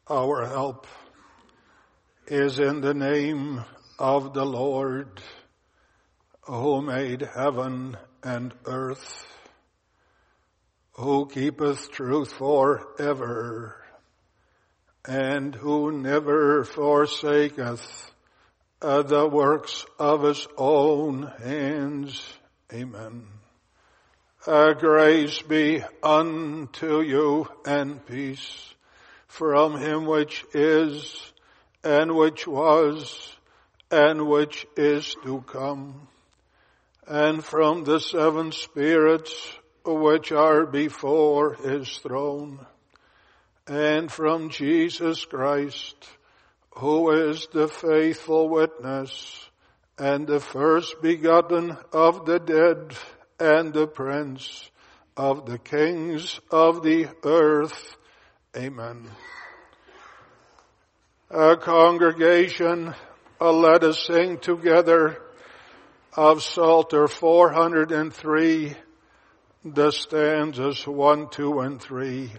Our help is in the name of the Lord, who made heaven and earth, who keepeth truth forever, and who never forsaketh the works of his own hands. Amen. Grace be unto you and peace from him which is, and which was, and which is to come, and from the seven spirits which are before his throne, and from Jesus Christ, who is the faithful witness, and the first begotten of the dead, and the prince of the kings of the earth. Amen. Congregation, let us sing together of Psalter 403, the stanzas 1, 2, and 3.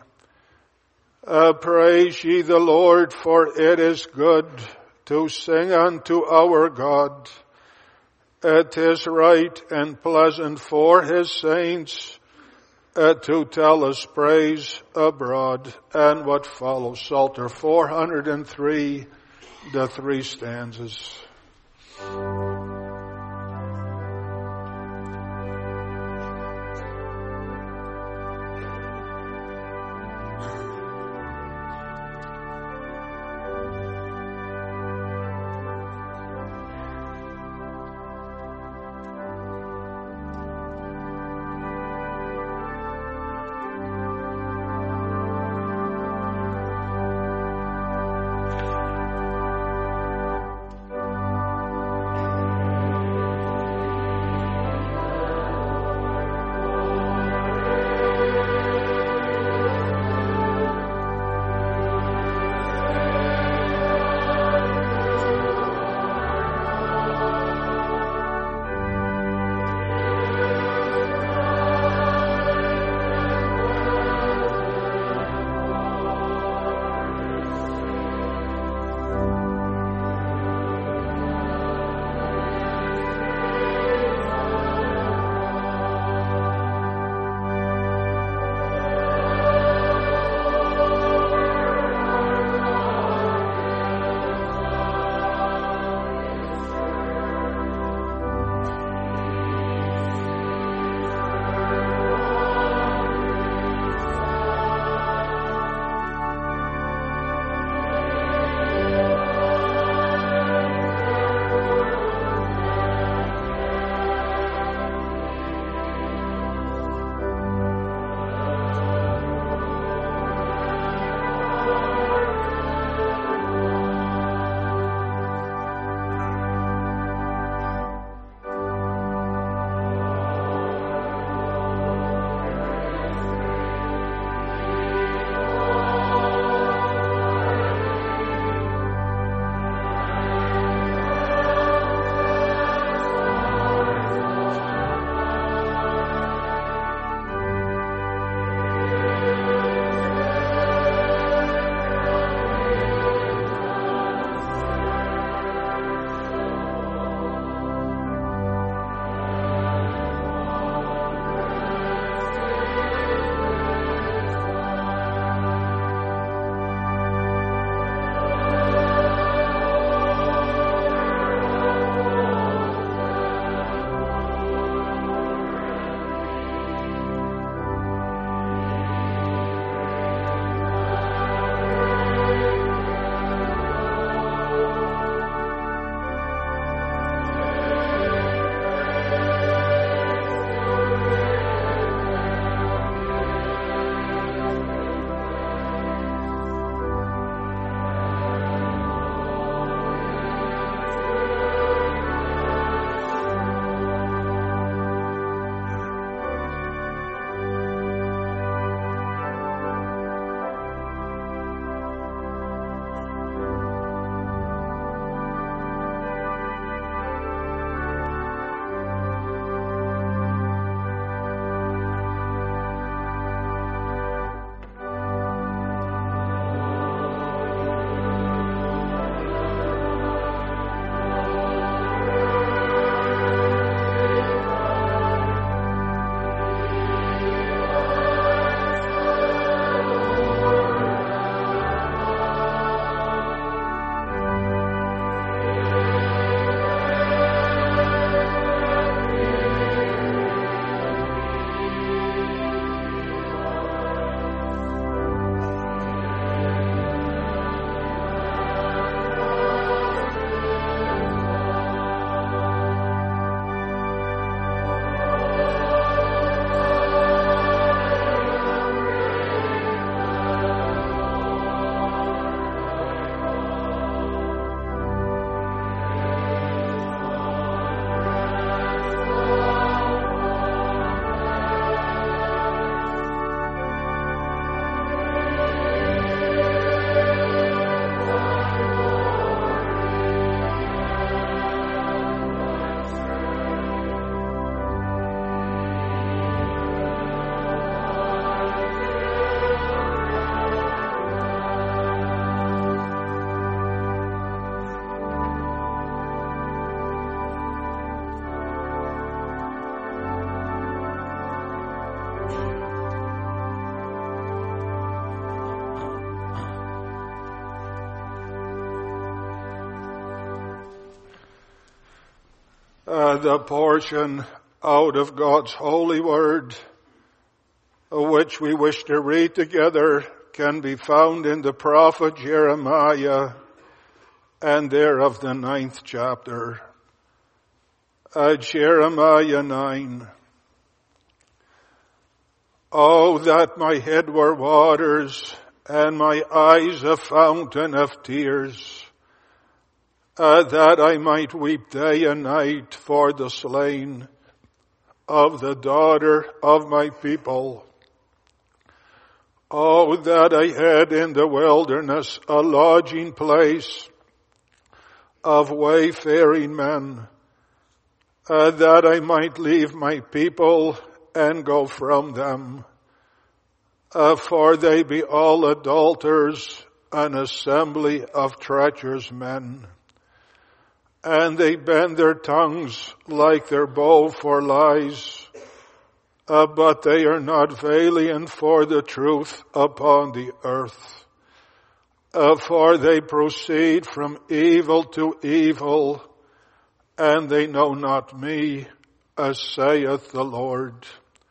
Praise ye the Lord, for it is good to sing unto our God. It is right and pleasant for his saints to tell his praise abroad. And what follows, Psalter 403, the 3 stanzas. The portion out of God's holy word, which we wish to read together, can be found in the prophet Jeremiah, and thereof the 9th chapter. Jeremiah 9. Oh, that my head were waters, and my eyes a fountain of tears, that I might weep day and night for the slain of the daughter of my people. Oh, that I had in the wilderness a lodging place of wayfaring men, that I might leave my people and go from them. For they be all adulterers, an assembly of treacherous men. And they bend their tongues like their bow for lies, but they are not valiant for the truth upon the earth. For they proceed from evil to evil, and they know not me, as saith the Lord.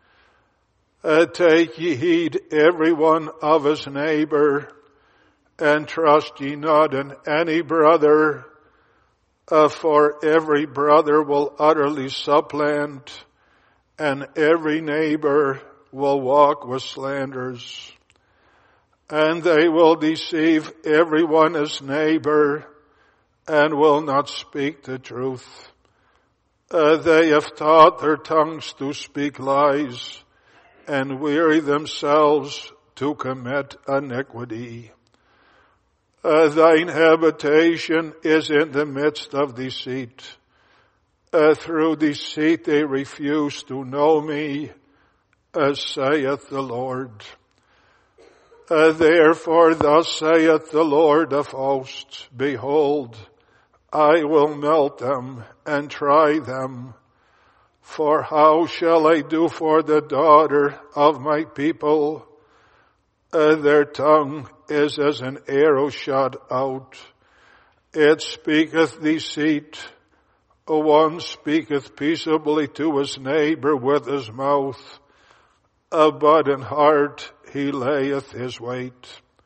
Take ye heed every one of his neighbor, and trust ye not in any brother, for every brother will utterly supplant, and every neighbor will walk with slanders. And they will deceive every one his neighbor, and will not speak the truth. They have taught their tongues to speak lies, and weary themselves to commit iniquity. Thine habitation is in the midst of deceit. Through deceit they refuse to know me, as saith the Lord. Therefore thus saith the Lord of hosts, behold, I will melt them and try them. For how shall I do for the daughter of my people? Their tongue is as an arrow shot out. It speaketh deceit. One speaketh peaceably to his neighbor with his mouth, but in heart he layeth his wait.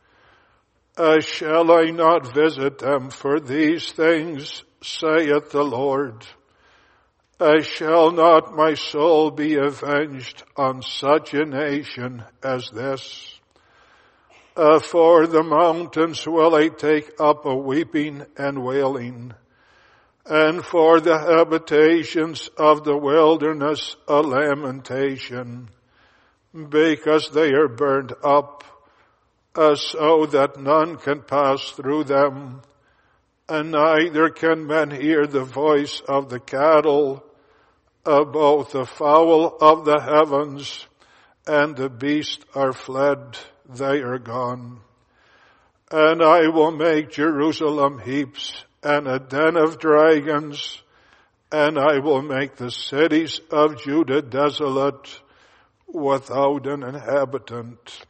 Shall I not visit them for these things, saith the Lord? Shall not my soul be avenged on such a nation as this? For the mountains will I take up a weeping and wailing, and for the habitations of the wilderness a lamentation, because they are burned up, so that none can pass through them, and neither can men hear the voice of the cattle, both the fowl of the heavens and the beast are fled, they are gone. And I will make Jerusalem heaps and a den of dragons, and I will make the cities of Judah desolate, without an inhabitant.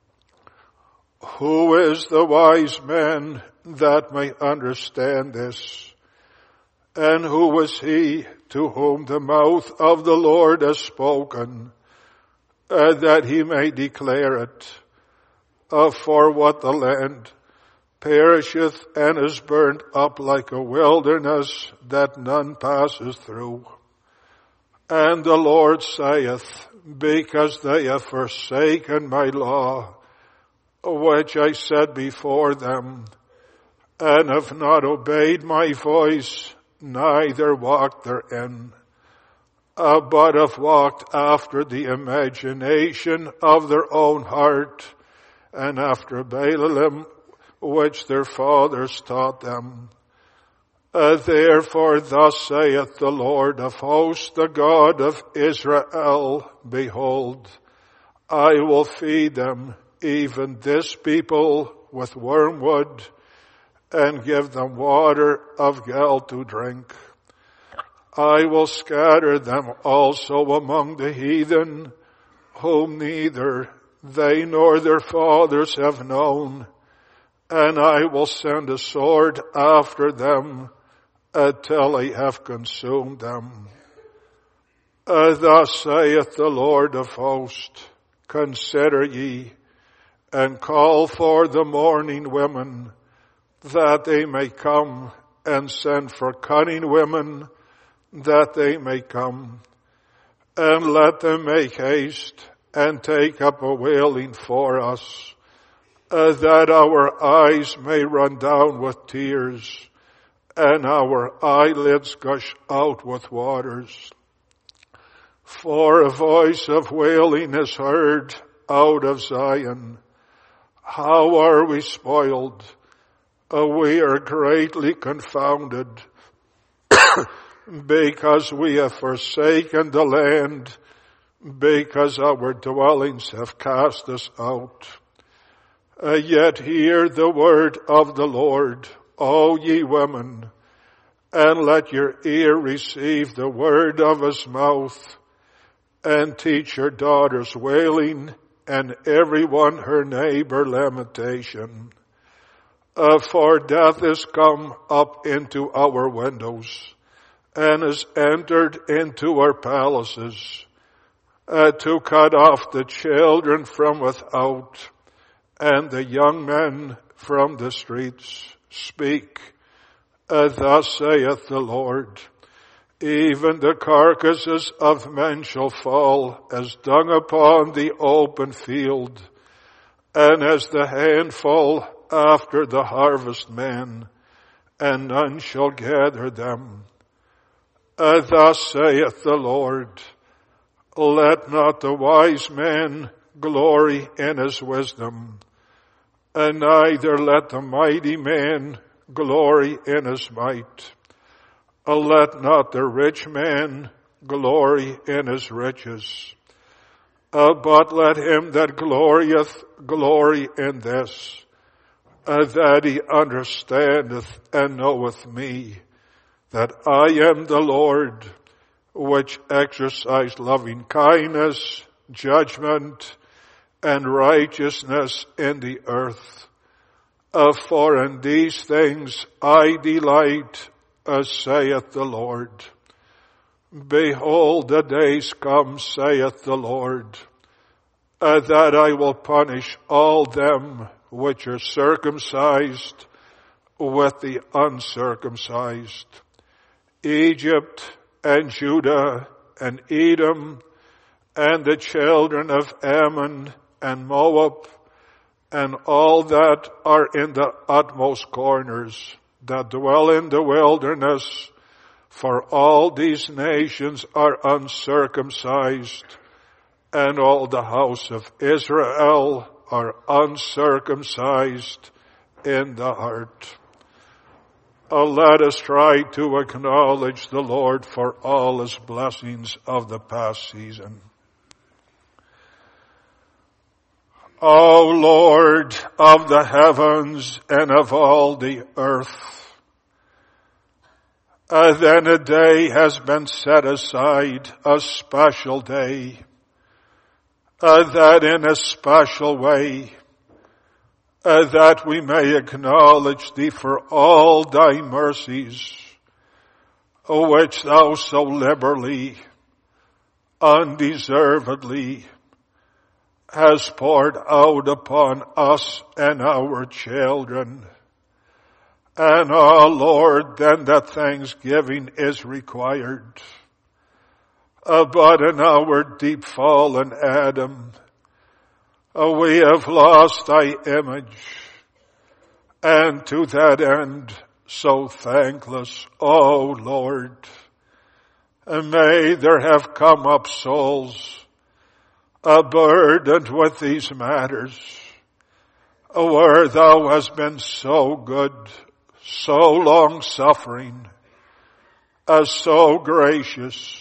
Who is the wise man that may understand this? And who is he to whom the mouth of the Lord has spoken, that he may declare it? For what the land perisheth and is burned up like a wilderness that none passes through. And the Lord saith, because they have forsaken my law, which I set before them, and have not obeyed my voice, neither walked therein, but have walked after the imagination of their own heart, and after Baalim, which their fathers taught them. Therefore thus saith the Lord of hosts, the God of Israel, behold, I will feed them, even this people, with wormwood, and give them water of gall to drink. I will scatter them also among the heathen, whom neither they nor their fathers have known, and I will send a sword after them, till I have consumed them. Thus saith the Lord of hosts, consider ye, and call for the mourning women, that they may come, and send for cunning women, that they may come. And let them make haste, and take up a wailing for us, that our eyes may run down with tears, and our eyelids gush out with waters. For a voice of wailing is heard out of Zion. How are we spoiled? We are greatly confounded, because we have forsaken the land, because our dwellings have cast us out. Yet hear the word of the Lord, O ye women, and let your ear receive the word of his mouth, and teach your daughters wailing, and every one her neighbor lamentation. For death is come up into our windows, and is entered into our palaces, to cut off the children from without, and the young men from the streets. Speak, thus saith the Lord. Even the carcasses of men shall fall as dung upon the open field, and as the handful after the harvestman, and none shall gather them. Thus saith the Lord, let not the wise man glory in his wisdom, and neither let the mighty man glory in his might. Let not the rich man glory in his riches, but let him that glorieth glory in this, that he understandeth and knoweth me, that I am the Lord, which exercise loving kindness, judgment, and righteousness in the earth. For in these things I delight, saith the Lord. Behold, the days come, saith the Lord, that I will punish all them which are circumcised with the uncircumcised. Egypt and Judah and Edom and the children of Ammon and Moab and all that are in the utmost corners, that dwell in the wilderness, for all these nations are uncircumcised, and all the house of Israel are uncircumcised in the heart. Let us try to acknowledge the Lord for all his blessings of the past season. O Lord of the heavens and of all the earth, then a day has been set aside, a special day, that in a special way, that we may acknowledge thee for all thy mercies, which thou so liberally, undeservedly, has poured out upon us and our children. And, Lord, then that thanksgiving is required. But in our deep fallen Adam, we have lost thy image, and to that end, so thankless, O Lord, may there have come up souls burdened with these matters, where thou hast been so good, so long-suffering, so gracious,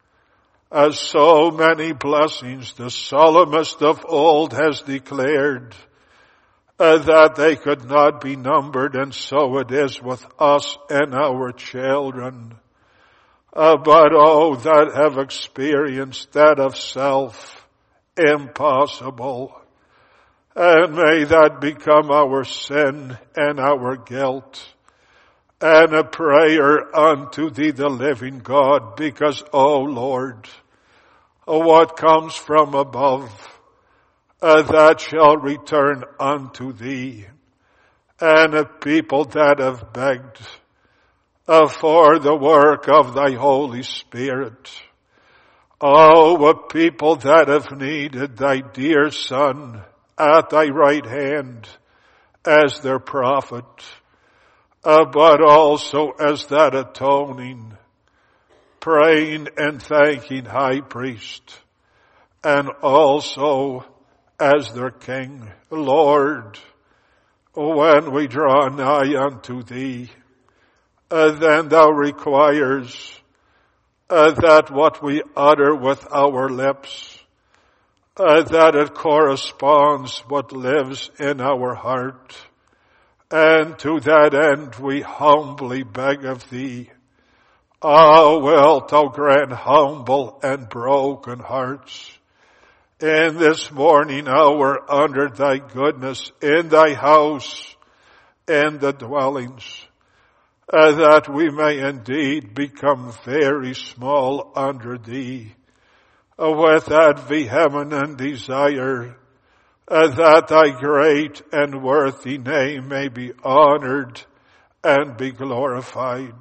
so many blessings. The psalmist of old has declared that they could not be numbered, and so it is with us and our children. But oh, that have experienced that of self, impossible. And may that become our sin and our guilt, and a prayer unto thee, the living God, because, O Lord, what comes from above, that shall return unto thee, and a people that have begged for the work of thy Holy Spirit. Oh, a people that have needed thy dear Son at thy right hand as their prophet, but also as that atoning, praying and thanking high priest, and also as their King. Lord, when we draw nigh unto thee, then thou requires that what we utter with our lips, that it corresponds what lives in our heart. And to that end we humbly beg of thee, wilt thou grant humble and broken hearts in this morning hour under thy goodness in thy house and the dwellings, that we may indeed become very small under thee, with that vehement desire that thy great and worthy name may be honored and be glorified.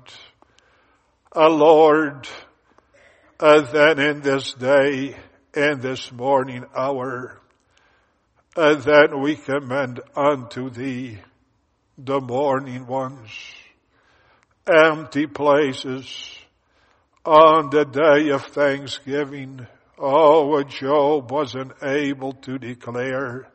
Lord, then in this day, in this morning hour, then we commend unto thee the mourning ones, empty places on the day of Thanksgiving. What Job wasn't able to declare.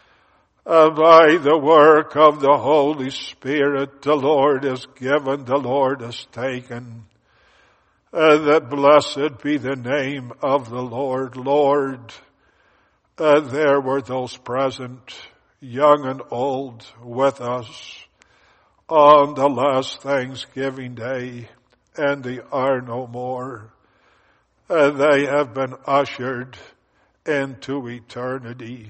By the work of the Holy Spirit, the Lord has given, the Lord has taken. That blessed be the name of the Lord. Lord, there were those present, young and old, with us on the last Thanksgiving Day, and they are no more. They have been ushered into eternity.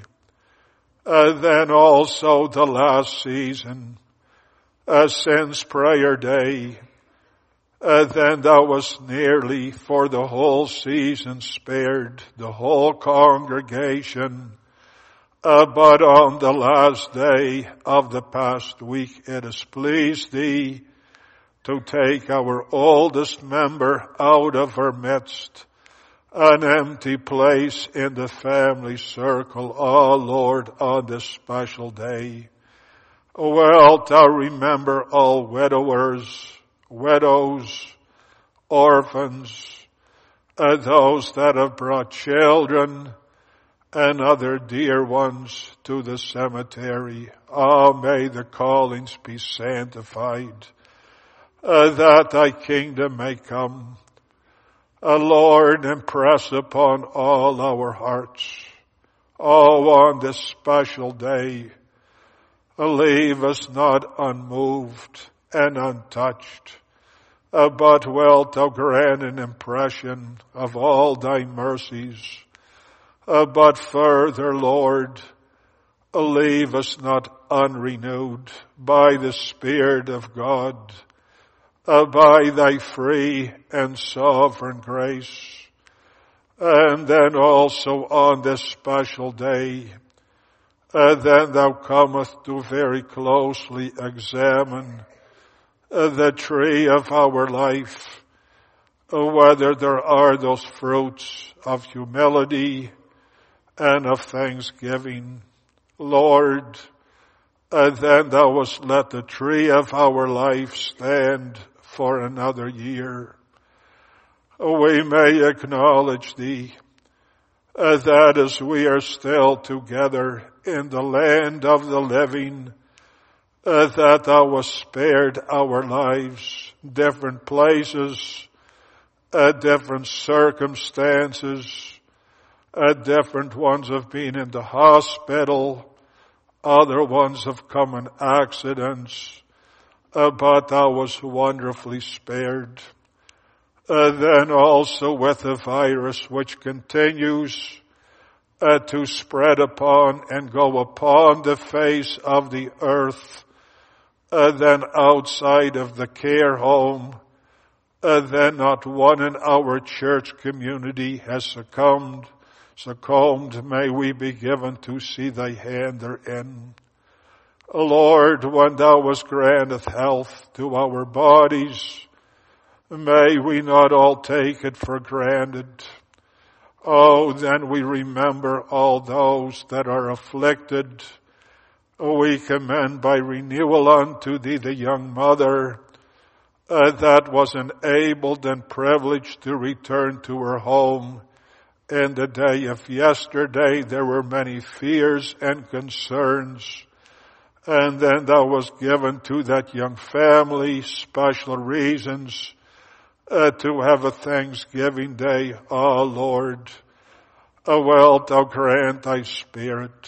Then also the last season, since prayer day, then thou wast nearly for the whole season spared, the whole congregation. But on the last day of the past week, it has pleased thee to take our oldest member out of our midst, an empty place in the family circle. Oh Lord, on this special day, wilt thou remember all widowers, widows, orphans, those that have brought children and other dear ones to the cemetery. May the callings be sanctified, that thy kingdom may come. Lord, impress upon all our hearts, on this special day, leave us not unmoved and untouched, but wilt thou grant an impression of all thy mercies. But further, Lord, leave us not unrenewed by the Spirit of God, by thy free and sovereign grace. And then also on this special day, then thou comest to very closely examine the tree of our life, whether there are those fruits of humility and of thanksgiving. Lord, then thou wast let the tree of our life stand for another year. We may acknowledge thee, that as we are still together in the land of the living, that thou wast spared our lives, different places, different circumstances, different ones have been in the hospital, other ones have come in accidents, but thou wast wonderfully spared. Then also with the virus which continues to spread upon and go upon the face of the earth, then outside of the care home, then not one in our church community has succumbed. May we be given to see thy hand therein. Lord, when thou wast granteth health to our bodies, may we not all take it for granted. Oh, then we remember all those that are afflicted. We commend by renewal unto thee the young mother that was enabled and privileged to return to her home. In the day of yesterday there were many fears and concerns. And then thou was given to that young family special reasons to have a Thanksgiving Day. Oh Lord, wilt thou grant thy spirit.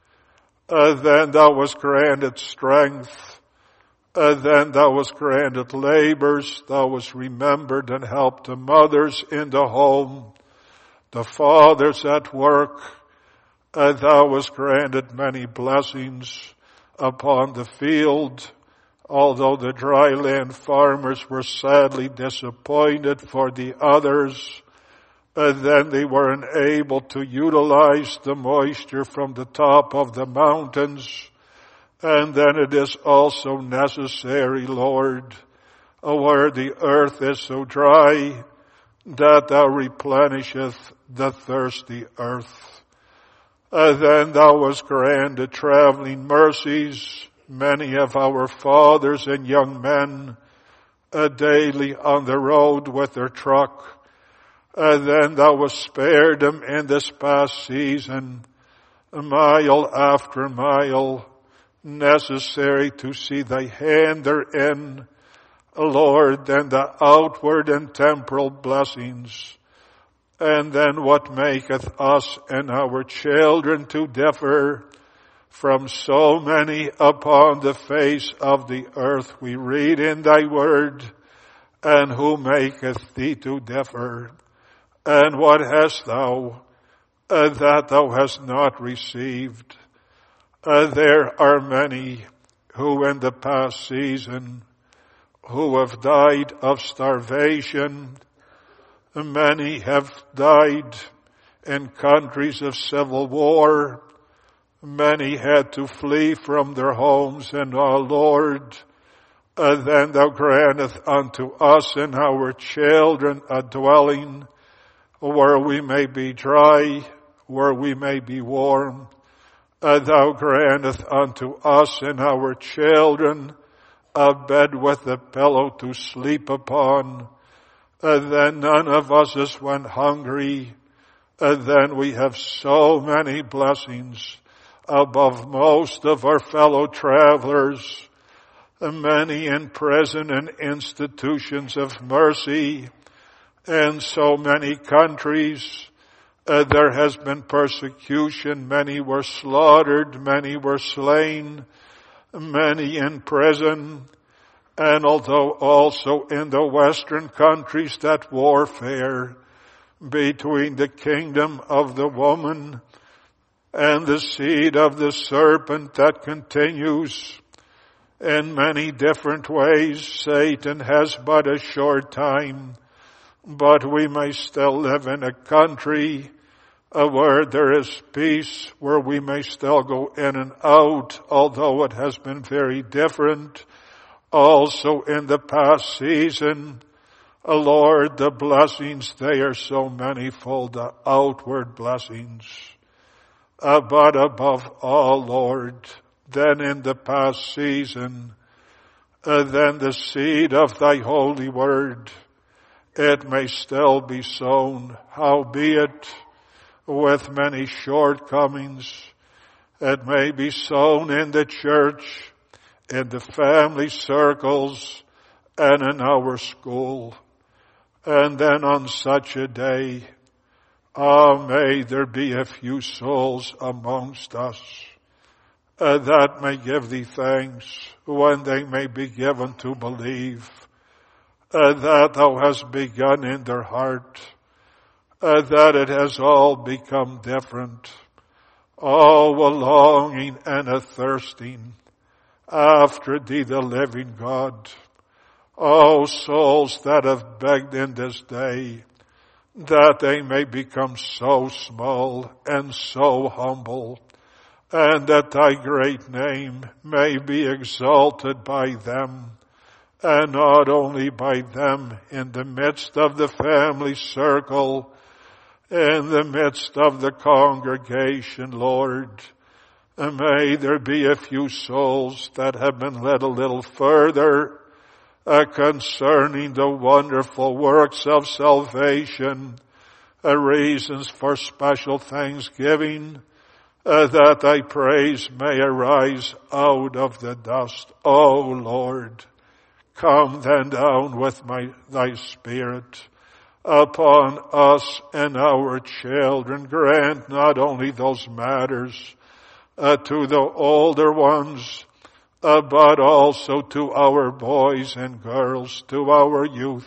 Then thou was granted strength. Then thou was granted labors. Thou was remembered and helped the mothers in the home, the fathers at work. Thou was granted many blessings upon the field, although the dry land farmers were sadly disappointed for the others. Then they were unable to utilize the moisture from the top of the mountains. And then it is also necessary, Lord, where the earth is so dry, that thou replenisheth the thirsty earth. Then thou wast granted traveling mercies. Many of our fathers and young men daily on the road with their truck. Then thou wast spared them in this past season, mile after mile, necessary to see thy hand therein, Lord, and the outward and temporal blessings. And then what maketh us and our children to differ from so many upon the face of the earth, we read in thy word, and who maketh thee to differ? And what hast thou that thou hast not received? There are many who in the past season who have died of starvation. Many have died in countries of civil war. Many had to flee from their homes, and our Lord, then thou granteth unto us and our children a dwelling where we may be dry, where we may be warm. Thou granteth unto us and our children a bed with a pillow to sleep upon. Then none of us has went hungry. Then we have so many blessings above most of our fellow travelers. Many in prison and institutions of mercy. In so many countries, there has been persecution. Many were slaughtered. Many were slain. Many in prison. And although also in the Western countries that warfare between the kingdom of the woman and the seed of the serpent that continues in many different ways, Satan has but a short time. But we may still live in a country where there is peace, where we may still go in and out, although it has been very different. Also in the past season, Lord, the blessings, they are so manifold, the outward blessings. But above all, Lord, then in the past season, then the seed of thy holy word, it may still be sown, howbeit with many shortcomings. It may be sown in the church, in the family circles, and in our school. And then on such a day, may there be a few souls amongst us that may give thee thanks when they may be given to believe that thou hast begun in their heart, that it has all become different. Oh, a longing and a thirsting after thee, the living God. O souls that have begged in this day, that they may become so small and so humble, and that thy great name may be exalted by them, and not only by them in the midst of the family circle, in the midst of the congregation, Lord. And may there be a few souls that have been led a little further concerning the wonderful works of salvation, reasons for special thanksgiving, that thy praise may arise out of the dust. O Lord, come then down with thy Spirit upon us and our children. Grant not only those matters to the older ones, but also to our boys and girls, to our youth,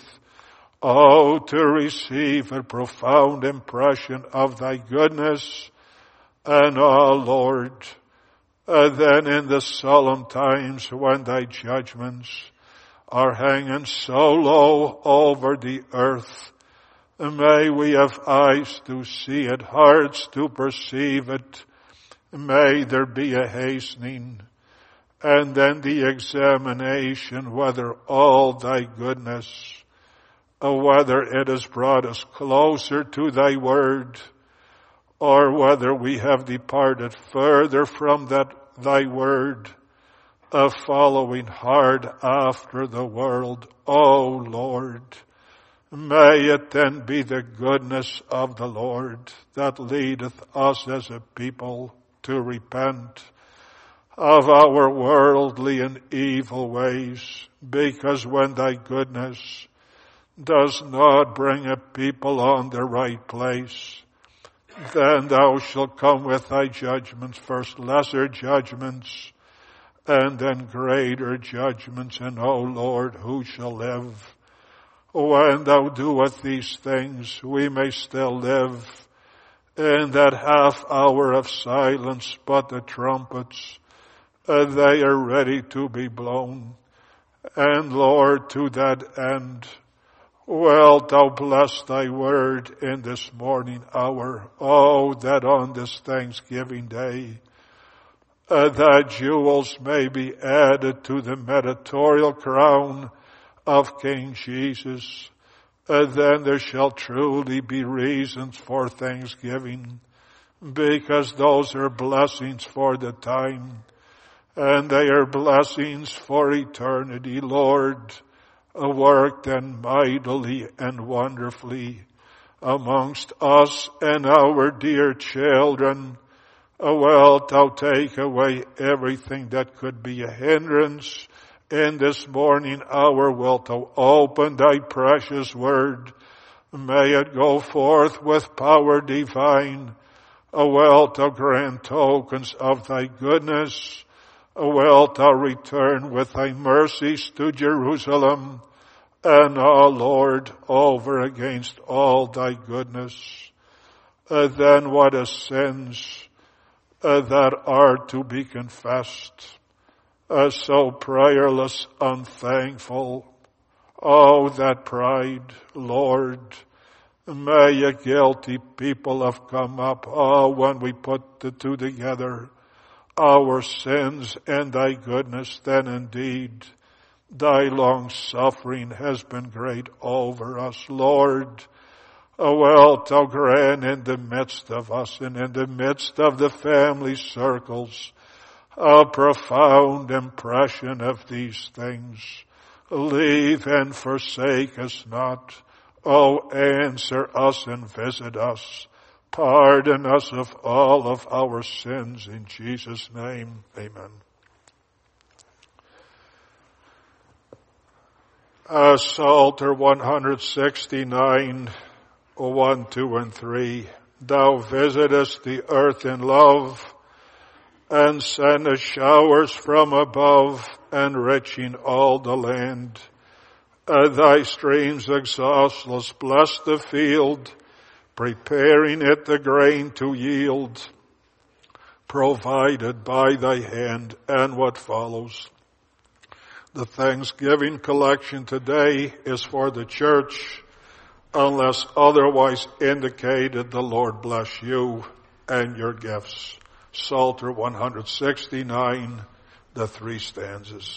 to receive a profound impression of thy goodness. And Lord, then in the solemn times when thy judgments are hanging so low over the earth, may we have eyes to see it, hearts to perceive it. May there be a hastening, and then the examination whether all thy goodness, whether it has brought us closer to thy word, or whether we have departed further from thy word, following hard after the world. O Lord, may it then be the goodness of the Lord that leadeth us as a people to repent of our worldly and evil ways, because when thy goodness does not bring a people on the right place, then thou shalt come with thy judgments, first lesser judgments, and then greater judgments. And O Lord, who shall live? When thou doest these things, we may still live in that half hour of silence, but the trumpets, they are ready to be blown. And Lord, to that end, wilt thou bless thy word in this morning hour. Oh, that on this Thanksgiving day, that jewels may be added to the mediatorial crown of King Jesus. Then there shall truly be reasons for thanksgiving, because those are blessings for the time, and they are blessings for eternity. Lord, work then mightily and wonderfully amongst us and our dear children. Wilt thou take away everything that could be a hindrance in this morning hour? Wilt thou open thy precious word? May it go forth with power divine. Wilt thou grant tokens of thy goodness? Wilt thou return with thy mercies to Jerusalem? And, Lord, over against all thy goodness, then what are sins that are to be confessed? So prayerless, unthankful. Oh, that pride, Lord. May a guilty people have come up. Oh, when we put the two together, our sins and thy goodness, then indeed thy long suffering has been great over us. Lord, wilt thou grant in the midst of us and in the midst of the family circles a profound impression of these things. Leave and forsake us not. Oh, answer us and visit us. Pardon us of all of our sins. In Jesus' name, amen. Psalter 169, 1, 2, and 3. Thou visitest the earth in love, and sendest showers from above, enriching all the land. Thy streams exhaustless bless the field, preparing it the grain to yield. provided by thy hand. And what follows? The Thanksgiving collection today is for the church. Unless otherwise indicated, the Lord bless you and your gifts. Psalter 169, the 3 stanzas.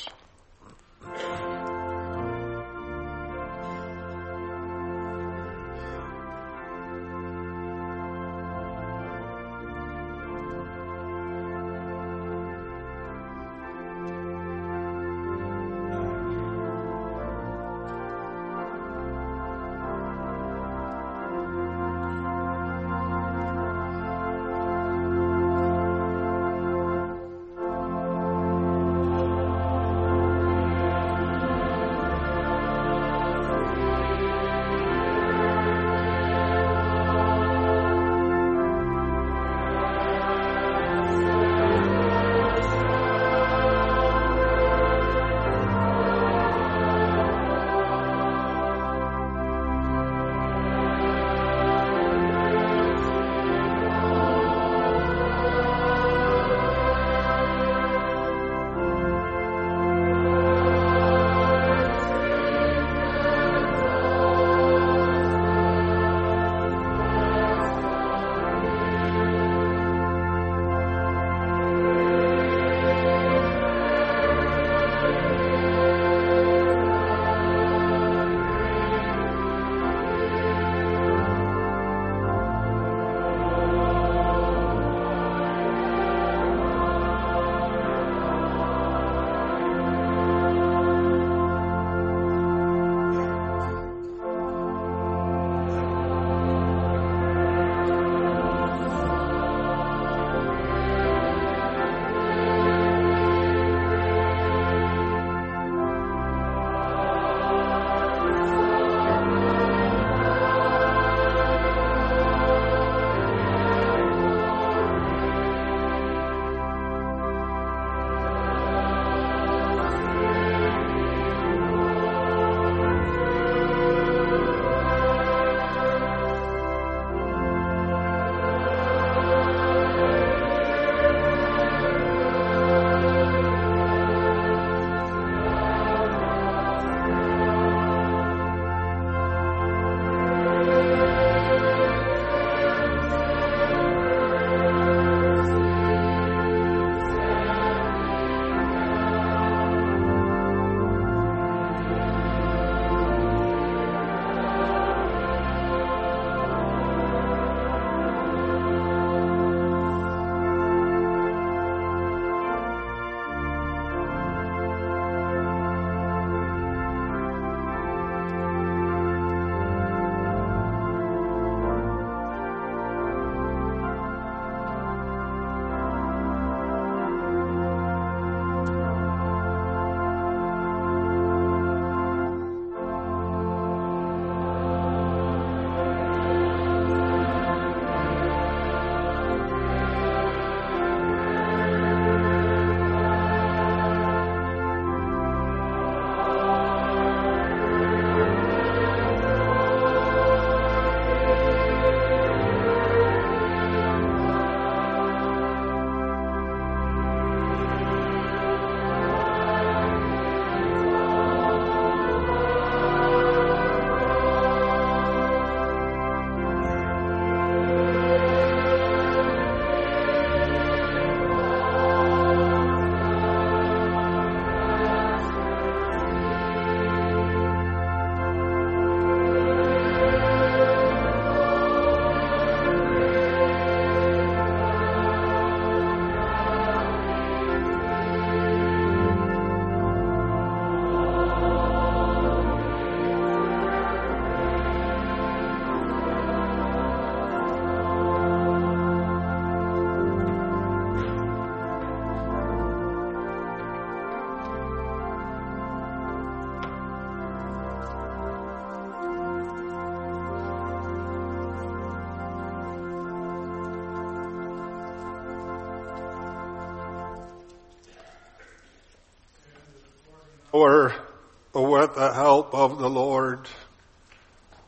Or with the help of the Lord,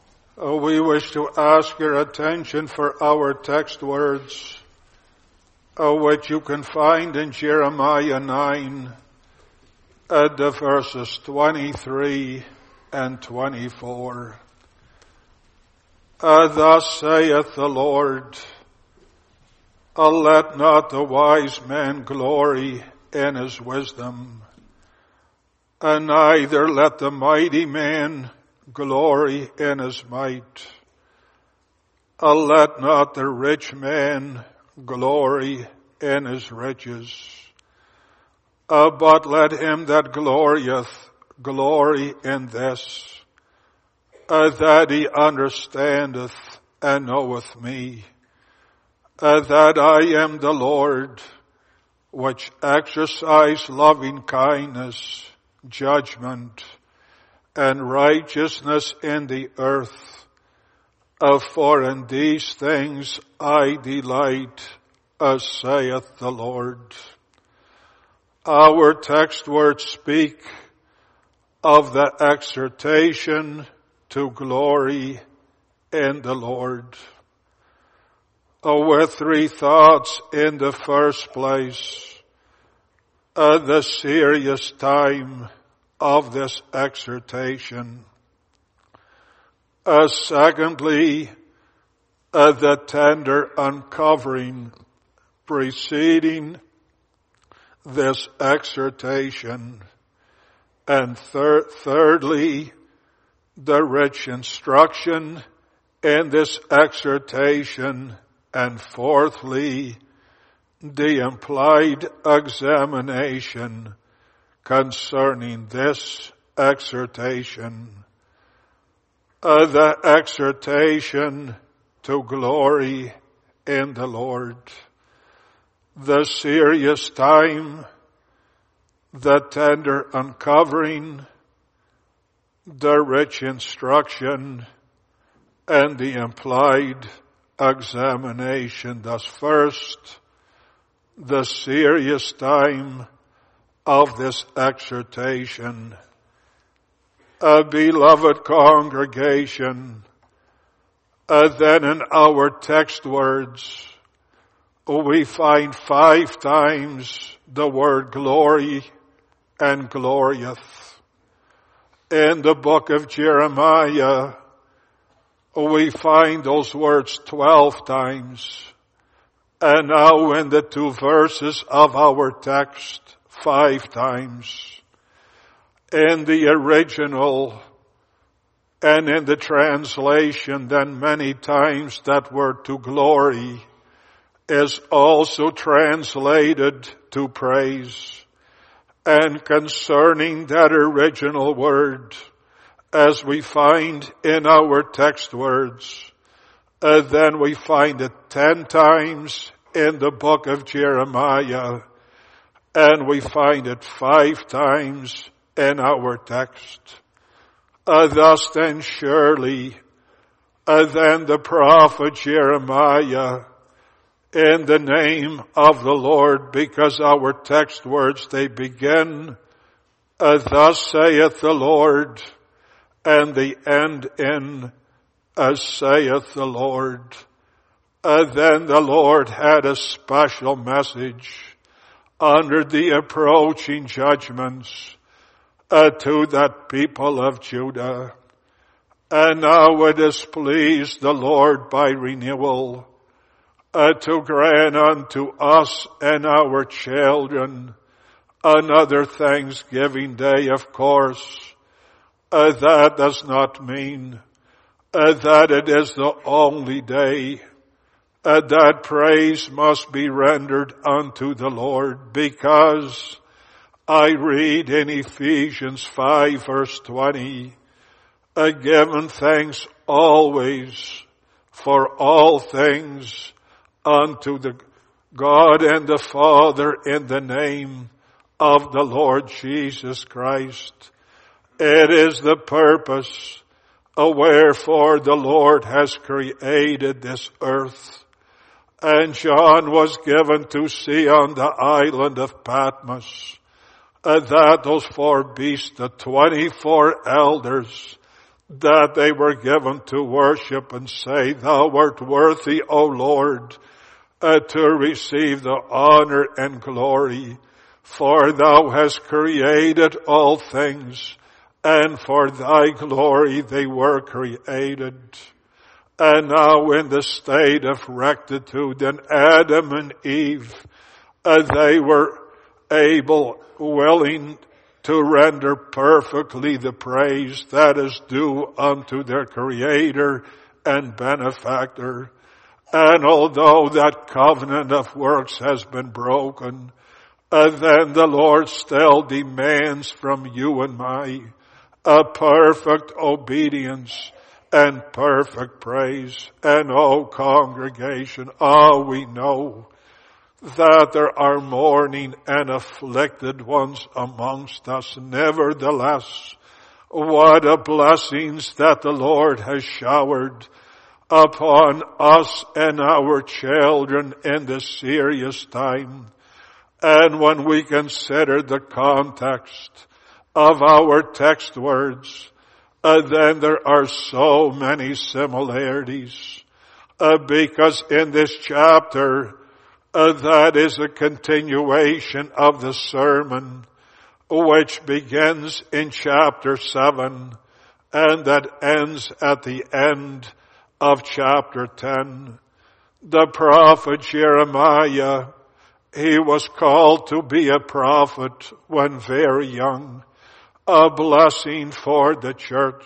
we wish to ask your attention for our text words. which you can find in Jeremiah 9, at the verses 23 and 24. Thus saith the Lord, let not the wise man glory in his wisdom, and neither let the mighty man glory in his might. Let not the rich man glory in his riches, but let him that glorieth glory in this, that he understandeth and knoweth me, that I am the Lord, which exercise loving kindness, judgment, and righteousness in the earth. For in these things I delight, saith the Lord. Our text words speak of the exhortation to glory in the Lord. With three thoughts in the first place, the serious time of this exhortation. Secondly, the tender uncovering preceding this exhortation. And thirdly, the rich instruction in this exhortation. And fourthly, the implied examination concerning this exhortation. The exhortation to glory in the Lord. The serious time, the tender uncovering, the rich instruction, and the implied examination. Thus first, the serious time of this exhortation. A beloved congregation, then in our text words, we find 5 times the word glory and glorieth. In the book of Jeremiah, we find those words 12 times. And now in the 2 verses of our text, 5 times. In the original and in the translation, then many times that word to glory is also translated to praise. And concerning that original word, as we find in our text words, then we find it 10 times in the book of Jeremiah, and we find it 5 times in our text. Thus then surely, then the prophet Jeremiah, in the name of the Lord, because our text words, they begin, thus saith the Lord, and the end in, saith the Lord. Then the Lord had a special message under the approaching judgments to that people of Judah. And now it has pleased the Lord by renewal to grant unto us and our children another Thanksgiving Day, of course. That does not mean that it is the only day that praise must be rendered unto the Lord, because I read in Ephesians 5 verse 20, giving thanks always for all things unto the God and the Father in the name of the Lord Jesus Christ. It is the purpose wherefore the Lord has created this earth. And John was given to see on the island of Patmos that those 4 beasts, the 24 elders, that they were given to worship and say, Thou art worthy, O Lord, to receive the honor and glory. For thou hast created all things, and for thy glory they were created. And now in the state of rectitude, in Adam and Eve, they were able, willing to render perfectly the praise that is due unto their Creator and Benefactor. And although that covenant of works has been broken, then the Lord still demands from you and me a perfect obedience and perfect praise. And congregation, we know that there are mourning and afflicted ones amongst us. Nevertheless, what a blessings that the Lord has showered upon us and our children in this serious time. And when we consider the context of our text words, then there are so many similarities. Because in this chapter, that is a continuation of the sermon which begins in chapter 7 and that ends at the end of chapter 10. The prophet Jeremiah, he was called to be a prophet when very young, a blessing for the church.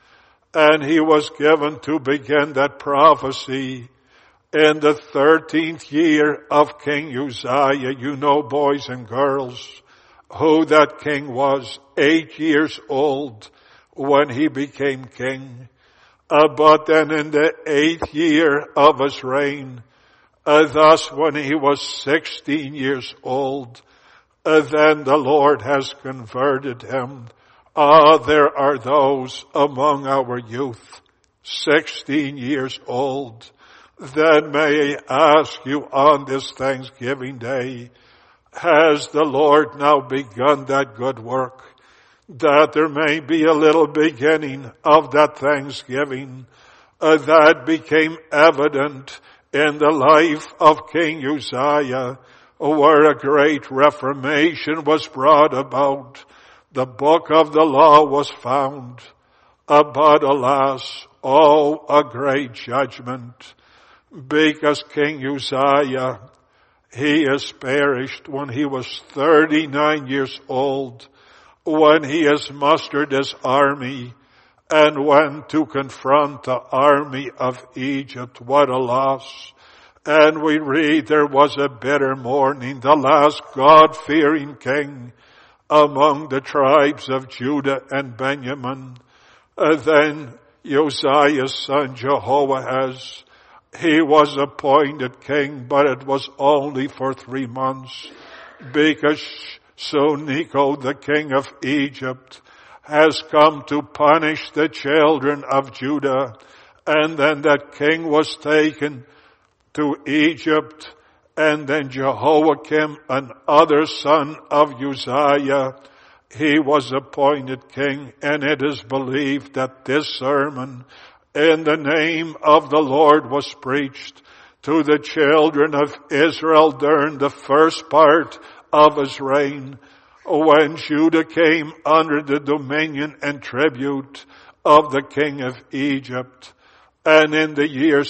And he was given to begin that prophecy in the 13th year of King Uzziah. You know, boys and girls, who that king was, 8 years old when he became king. But then in the 8th year of his reign, thus when he was 16 years old, then the Lord has converted him. There are those among our youth, 16 years old. Then may I ask you on this Thanksgiving Day, has the Lord now begun that good work? That there may be a little beginning of that thanksgiving that became evident in the life of King Uzziah, where a great reformation was brought about. The book of the law was found, but alas, a great judgment. Because King Uzziah, he is perished when he was 39 years old, when he has mustered his army and went to confront the army of Egypt. What a loss. And we read there was a bitter mourning, the last God-fearing king among the tribes of Judah and Benjamin. Then Uzziah's son Jehoahaz, he was appointed king, but it was only for 3 months, because so Necho, the king of Egypt, has come to punish the children of Judah. And then that king was taken to Egypt, and then Jehoiakim, another son of Uzziah, he was appointed king. And it is believed that this sermon in the name of the Lord was preached to the children of Israel during the first part of his reign, when Judah came under the dominion and tribute of the king of Egypt. And in the year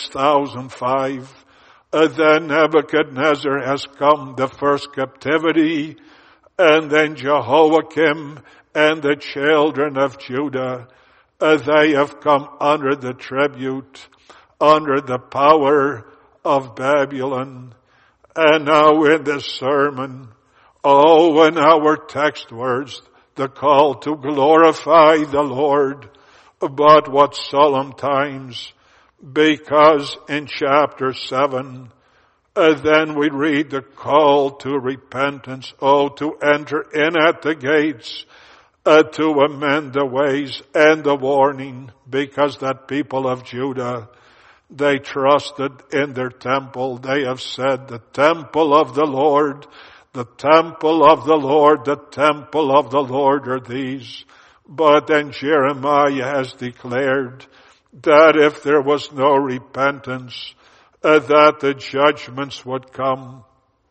6005, then Nebuchadnezzar has come, the first captivity, and then Jehoiakim and the children of Judah, they have come under the tribute, under the power of Babylon. And now in this sermon, in our text words, the call to glorify the Lord. But what solemn times, because in chapter 7, then we read the call to repentance, to enter in at the gates, to amend the ways, and the warning, because that people of Judah, they trusted in their temple. They have said, the temple of the Lord, the temple of the Lord, the temple of the Lord are these. But then Jeremiah has declared that if there was no repentance, that the judgments would come.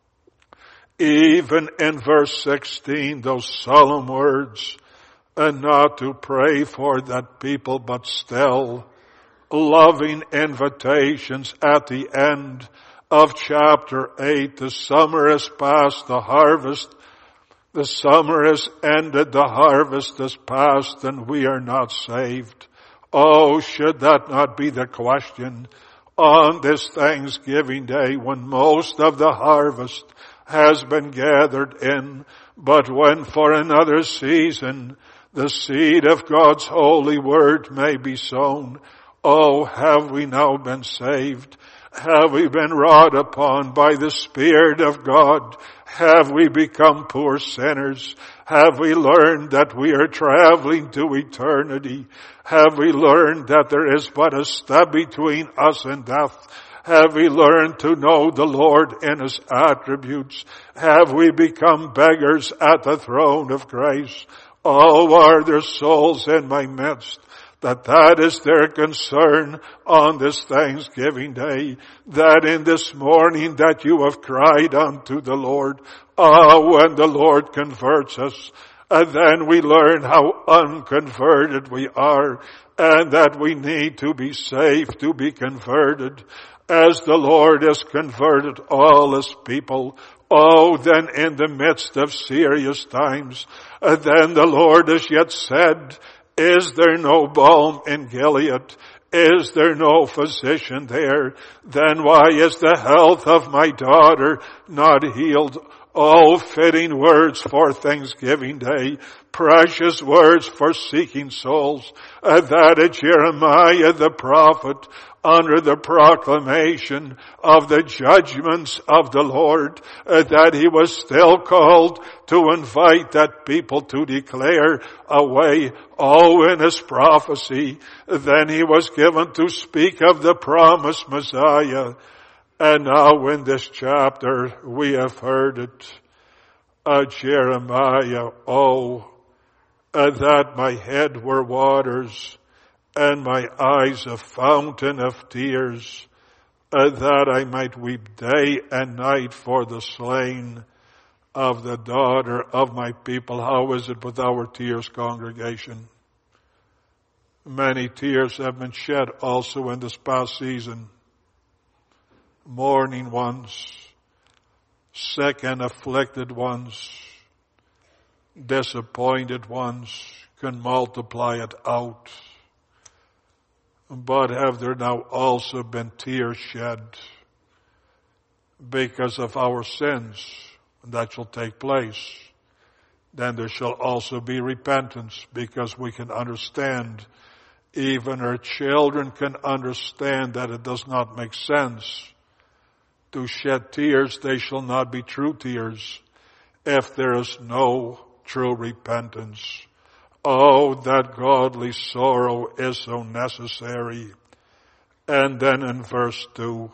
Even in verse 16, those solemn words, and not to pray for that people, but still loving invitations at the end of chapter 8. The summer is past, the harvest. The summer is ended, the harvest is past, and we are not saved. Oh, should that not be the question on this Thanksgiving Day, when most of the harvest has been gathered in, but when for another season the seed of God's holy word may be sown? Oh, have we now been saved? Have we been wrought upon by the Spirit of God? Have we become poor sinners? Have we learned that we are traveling to eternity? Have we learned that there is but a step between us and death? Have we learned to know the Lord in His attributes? Have we become beggars at the throne of grace? Oh, are there souls in my midst that is their concern on this Thanksgiving Day, that in this morning that you have cried unto the Lord? Oh, when the Lord converts us, and then we learn how unconverted we are, and that we need to be saved, to be converted, as the Lord has converted all His people. Oh, then in the midst of serious times, then the Lord has yet said, is there no balm in Gilead? Is there no physician there? Then why is the health of my daughter not healed? Oh, fitting words for Thanksgiving Day, precious words for seeking souls, that Jeremiah the prophet, under the proclamation of the judgments of the Lord, that he was still called to invite that people to declare a way. Oh, in his prophecy, then he was given to speak of the promised Messiah. And now in this chapter we have heard it. Jeremiah, oh, that my head were waters and my eyes a fountain of tears, that I might weep day and night for the slain of the daughter of my people. How is it with our tears, congregation? Many tears have been shed also in this past season. Mourning ones, sick and afflicted ones, disappointed ones, can multiply it out. But have there now also been tears shed because of our sins? That shall take place. Then there shall also be repentance, because we can understand, even our children can understand, that it does not make sense to shed tears. They shall not be true tears if there is no true repentance. Oh, that godly sorrow is so necessary. And then in verse 2,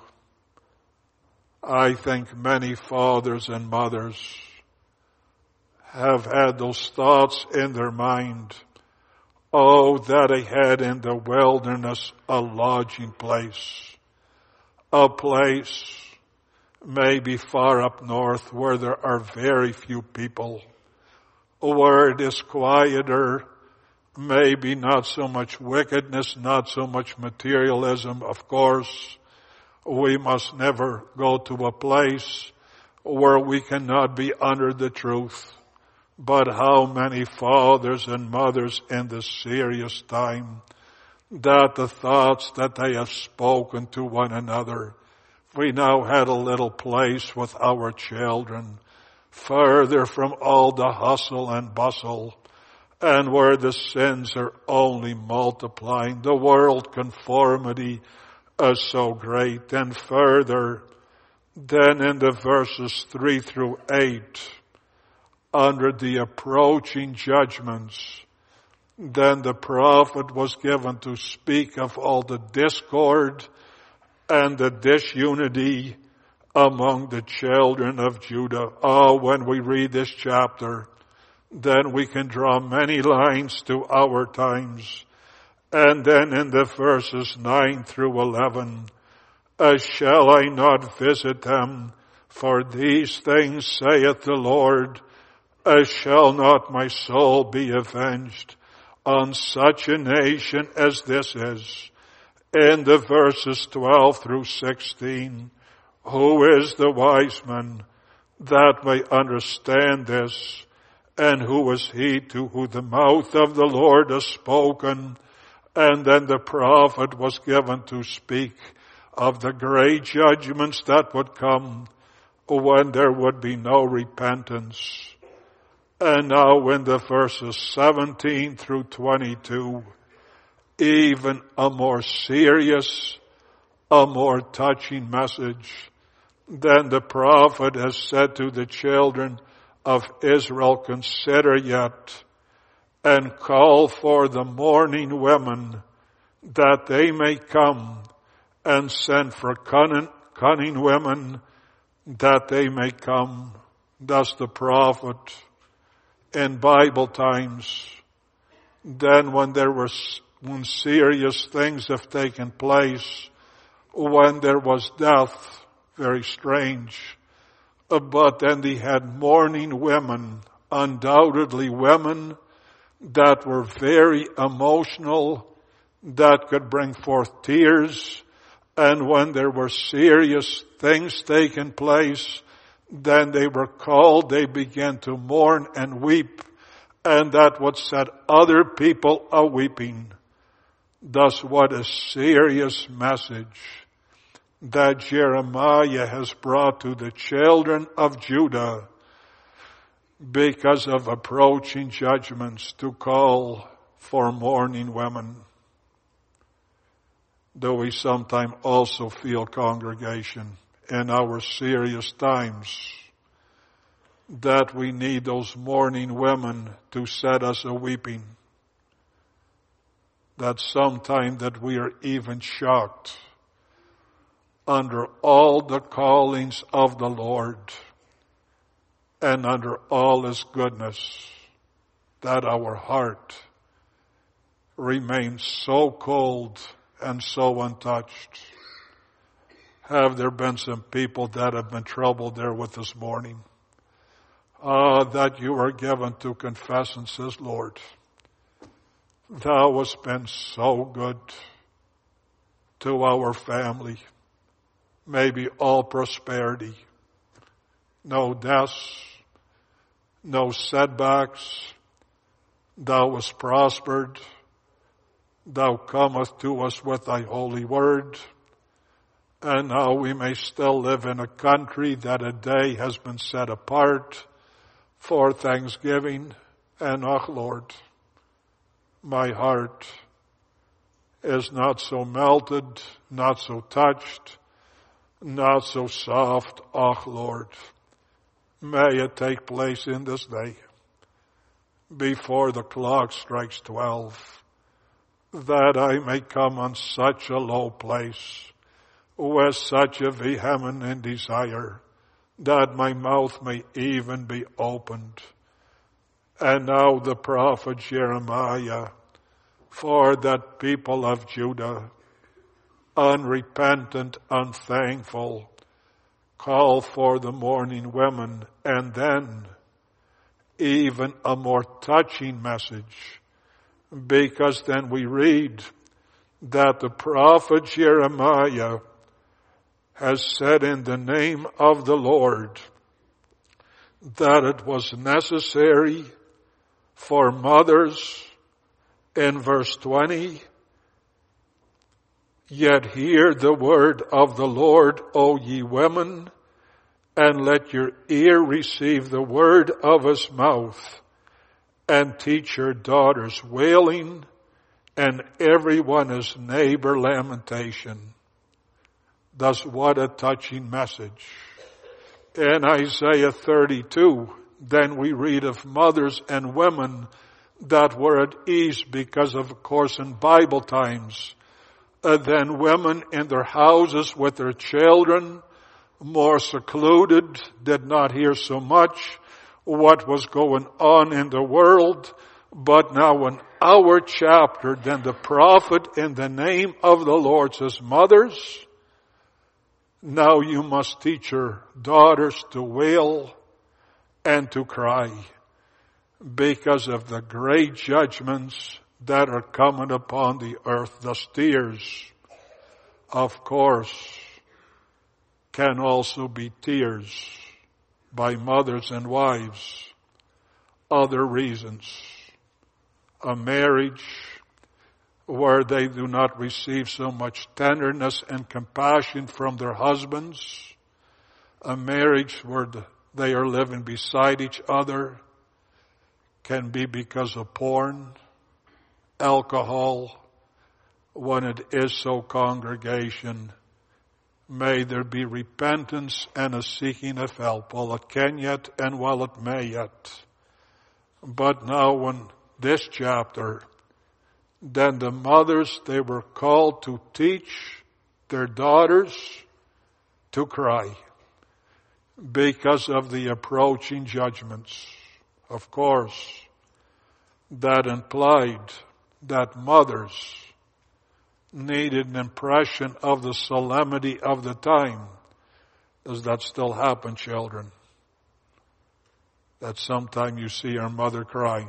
I think many fathers and mothers have had those thoughts in their mind. Oh, that I had in the wilderness a lodging place. A place maybe far up north where there are very few people, where it is quieter, maybe not so much wickedness, not so much materialism. Of course, we must never go to a place where we cannot be under the truth. But how many fathers and mothers in this serious time, that the thoughts that they have spoken to one another, we now had a little place with our children, further from all the hustle and bustle, and where the sins are only multiplying. The world conformity is so great. And further, then in the verses 3 through 8, under the approaching judgments, then the prophet was given to speak of all the discord and the disunity among the children of Judah. Oh, when we read this chapter, then we can draw many lines to our times. And then in the verses 9 through 11, Shall I not visit them? For these things saith the Lord, shall not my soul be avenged on such a nation as this is? In the verses 12 through 16, who is the wise man that may understand this? And who is he to whom the mouth of the Lord has spoken? And then the prophet was given to speak of the great judgments that would come when there would be no repentance. And now in the verses 17 through 22, even a more serious, a more touching message than the prophet has said to the children of Israel, consider yet and call for the mourning women that they may come, and send for cunning women that they may come. Thus the prophet in Bible times, then when serious things have taken place, when there was death, very strange, but then they had mourning women, undoubtedly women that were very emotional, that could bring forth tears. And when there were serious things taking place, then they were called, they began to mourn and weep, and that would set other people a weeping. Thus what a serious message that Jeremiah has brought to the children of Judah because of approaching judgments, to call for mourning women. Do we sometimes also feel, congregation, in our serious times, that we need those mourning women to set us a weeping? That sometime that we are even shocked under all the callings of the Lord and under all His goodness, that our heart remains so cold and so untouched. Have there been some people that have been troubled there with this morning? That you are given to confess and says, Lord, Thou hast been so good to our family. Maybe all prosperity, no deaths, no setbacks. Thou hast prospered. Thou comest to us with Thy holy word. And now we may still live in a country that a day has been set apart for Thanksgiving. And Lord, my heart is not so melted, not so touched, not so soft. Lord, may it take place in this day before the clock strikes 12, that I may come on such a low place with such a vehement desire that my mouth may even be opened. And now the prophet Jeremiah, for that people of Judah, unrepentant, unthankful, call for the mourning women, and then even a more touching message, because then we read that the prophet Jeremiah has said in the name of the Lord that it was necessary for mothers, in verse 20, yet hear the word of the Lord, O ye women, and let your ear receive the word of His mouth, and teach your daughters wailing, and everyone his neighbor lamentation. Thus what a touching message. In Isaiah 32, then we read of mothers and women that were at ease because of course in Bible times, then women in their houses with their children, more secluded, did not hear so much what was going on in the world. But now in our chapter, then the prophet in the name of the Lord says, mothers, Now you must teach your daughters to wail and to cry because of the great judgments that are coming upon the earth. Thus tears, of course, can also be tears by mothers and wives. Other reasons. A marriage where they do not receive so much tenderness and compassion from their husbands. A marriage where they are living beside each other can be because of porn, alcohol. When it is so, congregation, may there be repentance and a seeking of help while it can yet and while it may yet. But now when this chapter, then the mothers, they were called to teach their daughters to cry because of the approaching judgments. Of course, that implied that mothers needed an impression of the solemnity of the time. Does that still happen, children? That sometime you see your mother crying,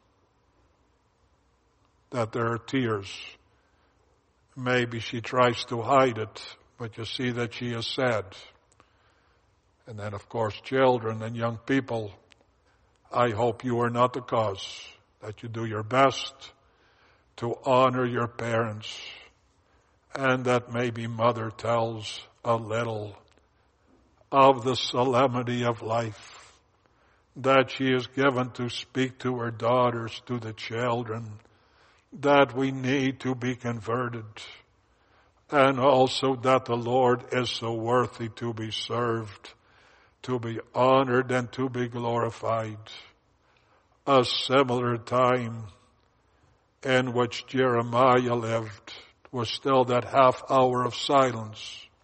that there are tears. Maybe she tries to hide it, but you see that she is sad. And then, of course, children and young people, I hope you are not the cause, that you do your best to honor your parents, and that maybe mother tells a little of the solemnity of life that she is given to speak to her daughters, to the children, that we need to be converted, and also that the Lord is so worthy to be served, to be honored and to be glorified. A similar time in which Jeremiah lived was still that half hour of silence,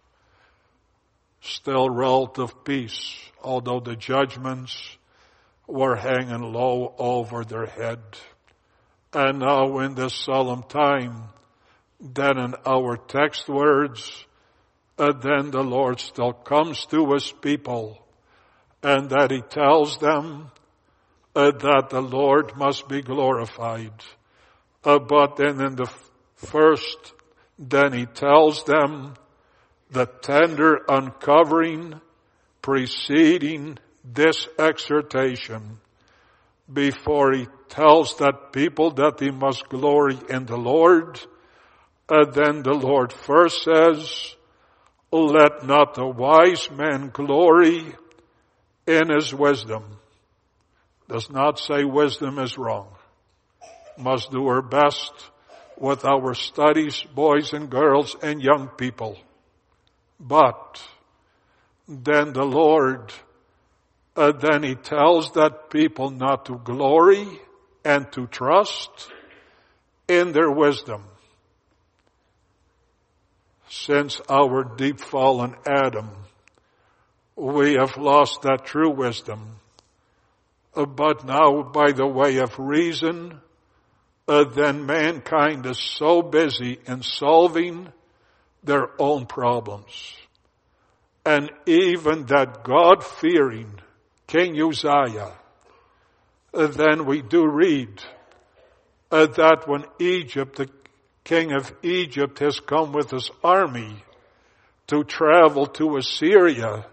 still relative peace, although the judgments were hanging low over their head. And now in this solemn time, then in our text words, then the Lord still comes to his people, and that he tells them that the Lord must be glorified. But then in the first, then he tells them the tender uncovering preceding this exhortation, before he tells that people that they must glory in the Lord. Then the Lord first says, let not the wise man glory in his wisdom. Does not say wisdom is wrong. Must do our best with our studies, boys and girls and young people. But then the Lord, then he tells that people not to glory and to trust in their wisdom. Since our deep fallen Adam, we have lost that true wisdom. But now by the way of reason, then mankind is so busy in solving their own problems. And even that God-fearing King Uzziah, then we do read that when Egypt, the king of Egypt, has come with his army to travel to Assyria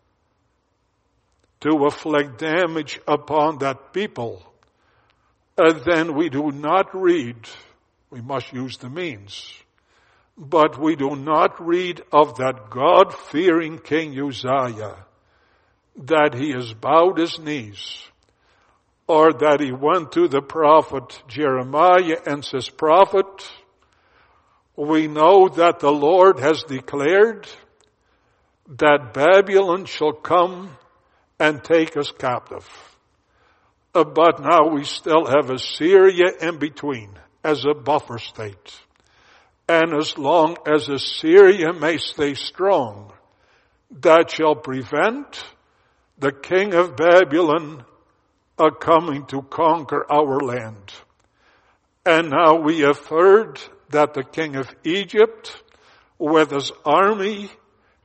to afflict damage upon that people, then we do not read, we must use the means, but we do not read of that God-fearing King Uzziah, that he has bowed his knees, or that he went to the prophet Jeremiah and says, prophet, we know that the Lord has declared that Babylon shall come and take us captive. But now we still have Assyria in between as a buffer state. And as long as Assyria may stay strong, that shall prevent the king of Babylon coming to conquer our land. And now we have heard that the king of Egypt with his army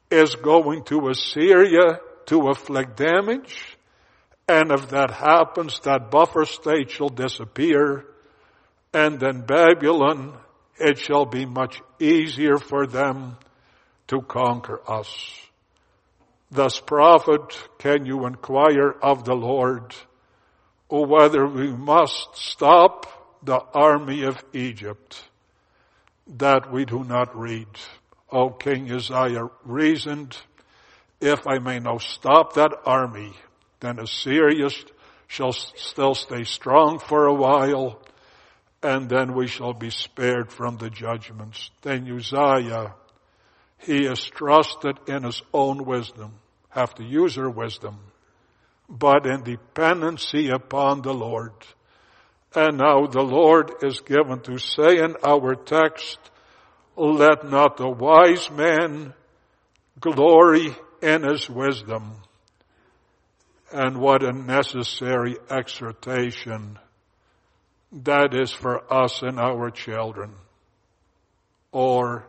is going to Assyria to afflict damage. And if that happens, that buffer state shall disappear. And then Babylon, it shall be much easier for them to conquer us. Thus, prophet, can you inquire of the Lord whether we must stop the army of Egypt, that we do not read. O King Uzziah reasoned, if I may now stop that army, then Assyria shall still stay strong for a while, and then we shall be spared from the judgments. Then Uzziah, he is trusted in his own wisdom, have to use her wisdom, but in dependency upon the Lord. And now the Lord is given to say in our text, let not the wise man glory in his wisdom. And what a necessary exhortation that is for us and our children. Or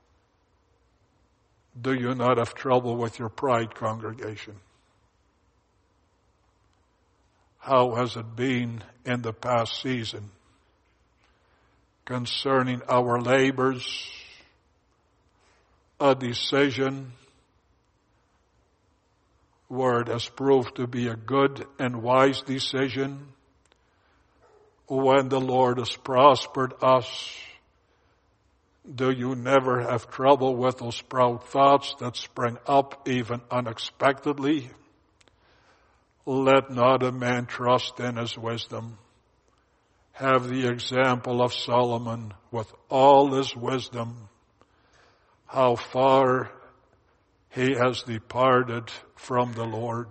do you not have trouble with your pride, congregation? How has it been in the past season concerning our labors? A decision where it has proved to be a good and wise decision when the Lord has prospered us. Do you never have trouble with those proud thoughts that spring up even unexpectedly? Let not a man trust in his wisdom. Have the example of Solomon with all his wisdom, how far he has departed from the Lord.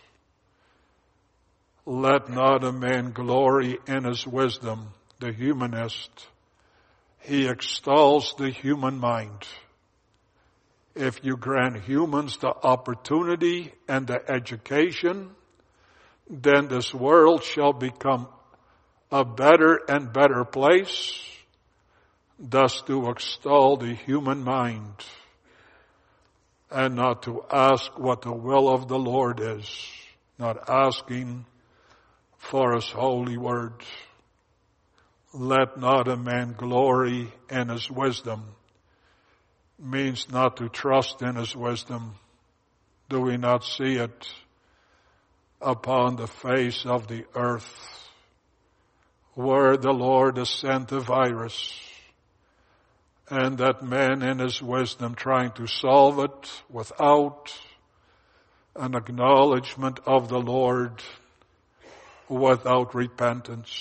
Let not a man glory in his wisdom, the humanist. He extols the human mind. If you grant humans the opportunity and the education, then this world shall become a better and better place. Thus to extol the human mind and not to ask what the will of the Lord is, not asking for his holy word. Let not a man glory in his wisdom means not to trust in his wisdom. Do we not see it upon the face of the earth where the Lord has sent a virus and that man in his wisdom trying to solve it without an acknowledgement of the Lord, without repentance?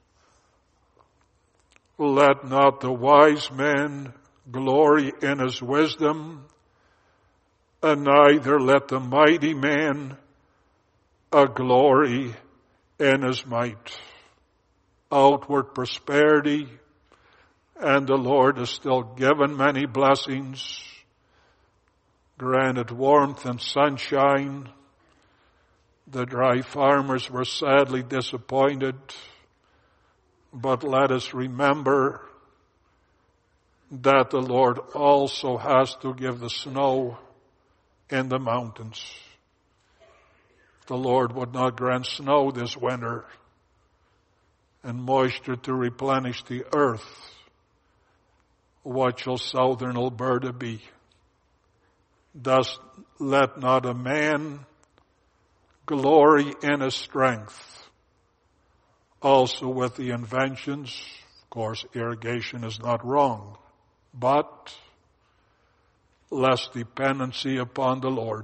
Let not the wise man glory in his wisdom, and neither let the mighty man glory in his might. Outward prosperity, and the Lord has still given many blessings, granted warmth and sunshine. The dry farmers were sadly disappointed, but let us remember that the Lord also has to give the snow in the mountains. If the Lord would not grant snow this winter and moisture to replenish the earth, what shall southern Alberta be? Thus let not a man glory in his strength. Also with the inventions, of course, irrigation is not wrong, but less dependency upon the Lord.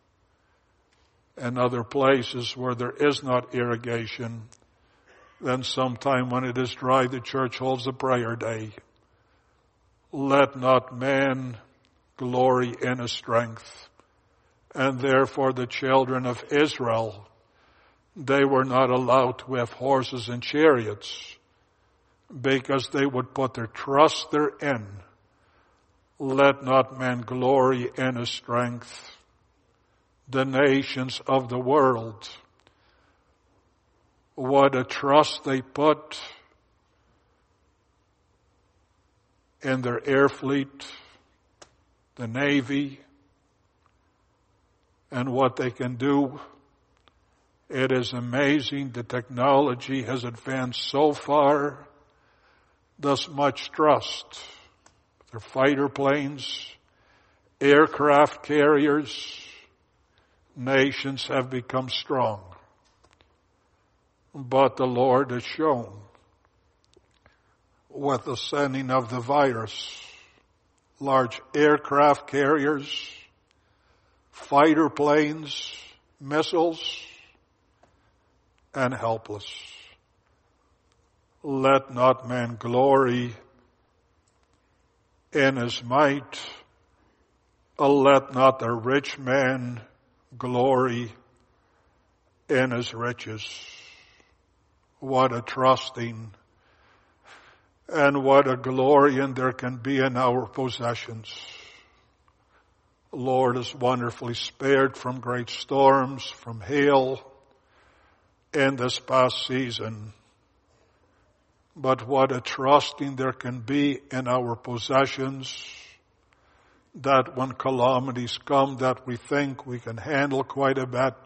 In other places where there is not irrigation, then sometime when it is dry, the church holds a prayer day. Let not man glory in his strength. And therefore the children of Israel, they were not allowed to have horses and chariots because they would put their trust therein. Let not man glory in his strength. The nations of the world, what a trust they put in their air fleet, the Navy, and what they can do. It is amazing the technology has advanced so far. Thus much trust. Their fighter planes, aircraft carriers, nations have become strong. But the Lord has shown with the sending of the virus, large aircraft carriers, fighter planes, missiles, and helpless. Let not man glory in his might. Let not the rich man glory in his riches. What a trusting and what a glorying there can be in our possessions. Lord is wonderfully spared from great storms, from hail in this past season. But what a trusting there can be in our possessions, that when calamities come that we think we can handle quite a bit.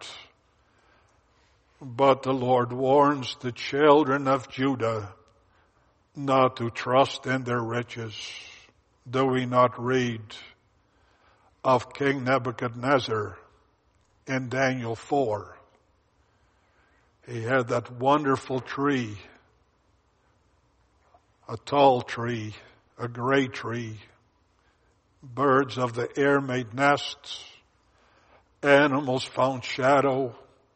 But the Lord warns the children of Judah not to trust in their riches. Do we not read of King Nebuchadnezzar in Daniel 4? He had that wonderful tree, a tall tree, a great tree. Birds of the air made nests. Animals found shadow.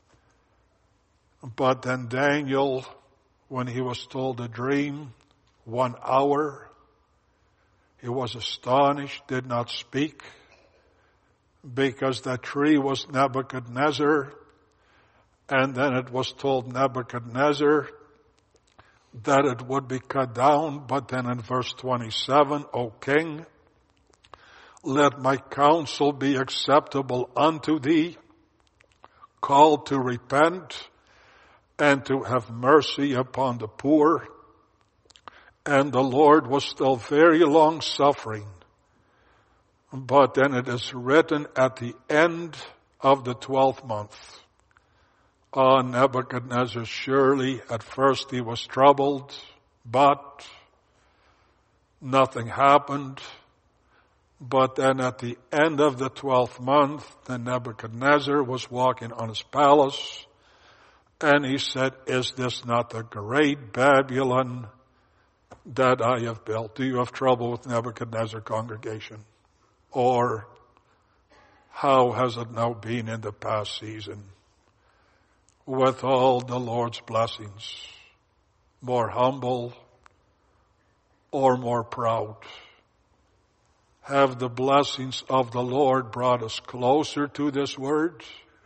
But then Daniel, when he was told a dream, 1 hour, he was astonished, did not speak, because that tree was Nebuchadnezzar. And then it was told Nebuchadnezzar that it would be cut down. But then in verse 27, O king, let my counsel be acceptable unto thee, called to repent and to have mercy upon the poor. And the Lord was still very long suffering. But then it is written at the end of the 12th month, Nebuchadnezzar, surely at first he was troubled, but nothing happened. But then at the end of the 12th month, then Nebuchadnezzar was walking on his palace, and he said, is this not the great Babylon that I have built? Do you have trouble with Nebuchadnezzar, congregation? Or how has it now been in the past season? With all the Lord's blessings, more humble or more proud? Have the blessings of the Lord brought us closer to this word,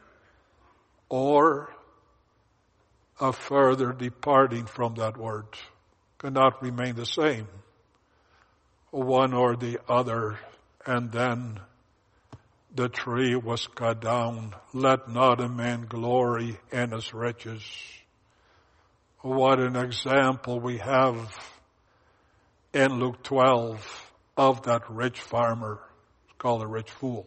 or a further departing from that word? Cannot remain the same, one or the other. And then the tree was cut down. Let not a man glory in his riches. What an example we have in Luke 12 of that rich farmer. It's called a rich fool.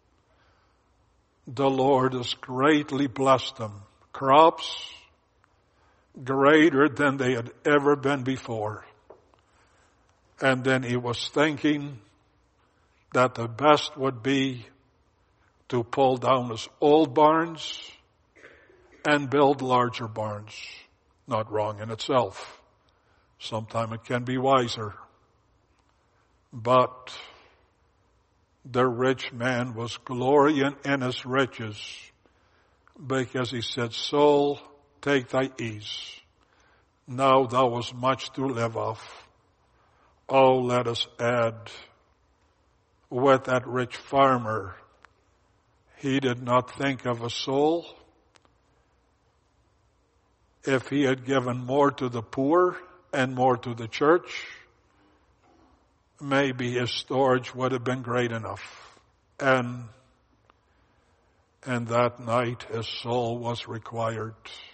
The Lord has greatly blessed him. Crops greater than they had ever been before. And then he was thinking that the best would be to pull down his old barns and build larger barns. Not wrong in itself. Sometimes it can be wiser. But the rich man was glorying in his riches, because he said, soul, take thy ease. Now thou hast much to live off. Oh, let us add, with that rich farmer, he did not think of a soul. If he had given more to the poor and more to the church, maybe his storage would have been great enough. And that night his soul was required.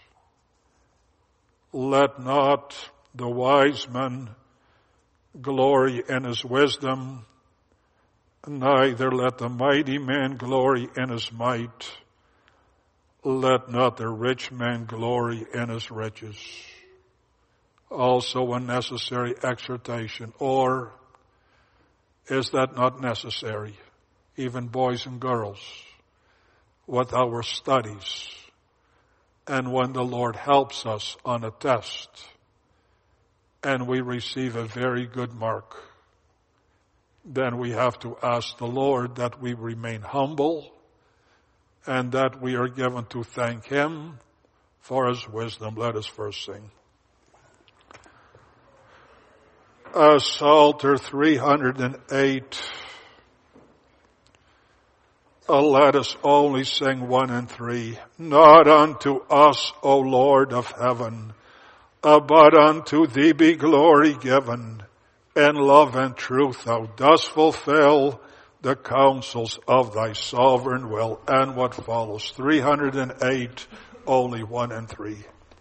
Let not the wise man glory in his wisdom, Neither let the mighty man glory in his might. Let not the rich man glory in his riches. Also a necessary exhortation. Or is that not necessary? Even boys and girls, with our studies. And when the Lord helps us on a test, and we receive a very good mark, then we have to ask the Lord that we remain humble and that we are given to thank Him for His wisdom. Let us first sing. Psalter 308. Let us only sing 1 and 3. Not unto us, O Lord of heaven, but unto Thee be glory given. In love and truth Thou dost fulfill the counsels of Thy sovereign will. And what follows? 308, only 1 and 3.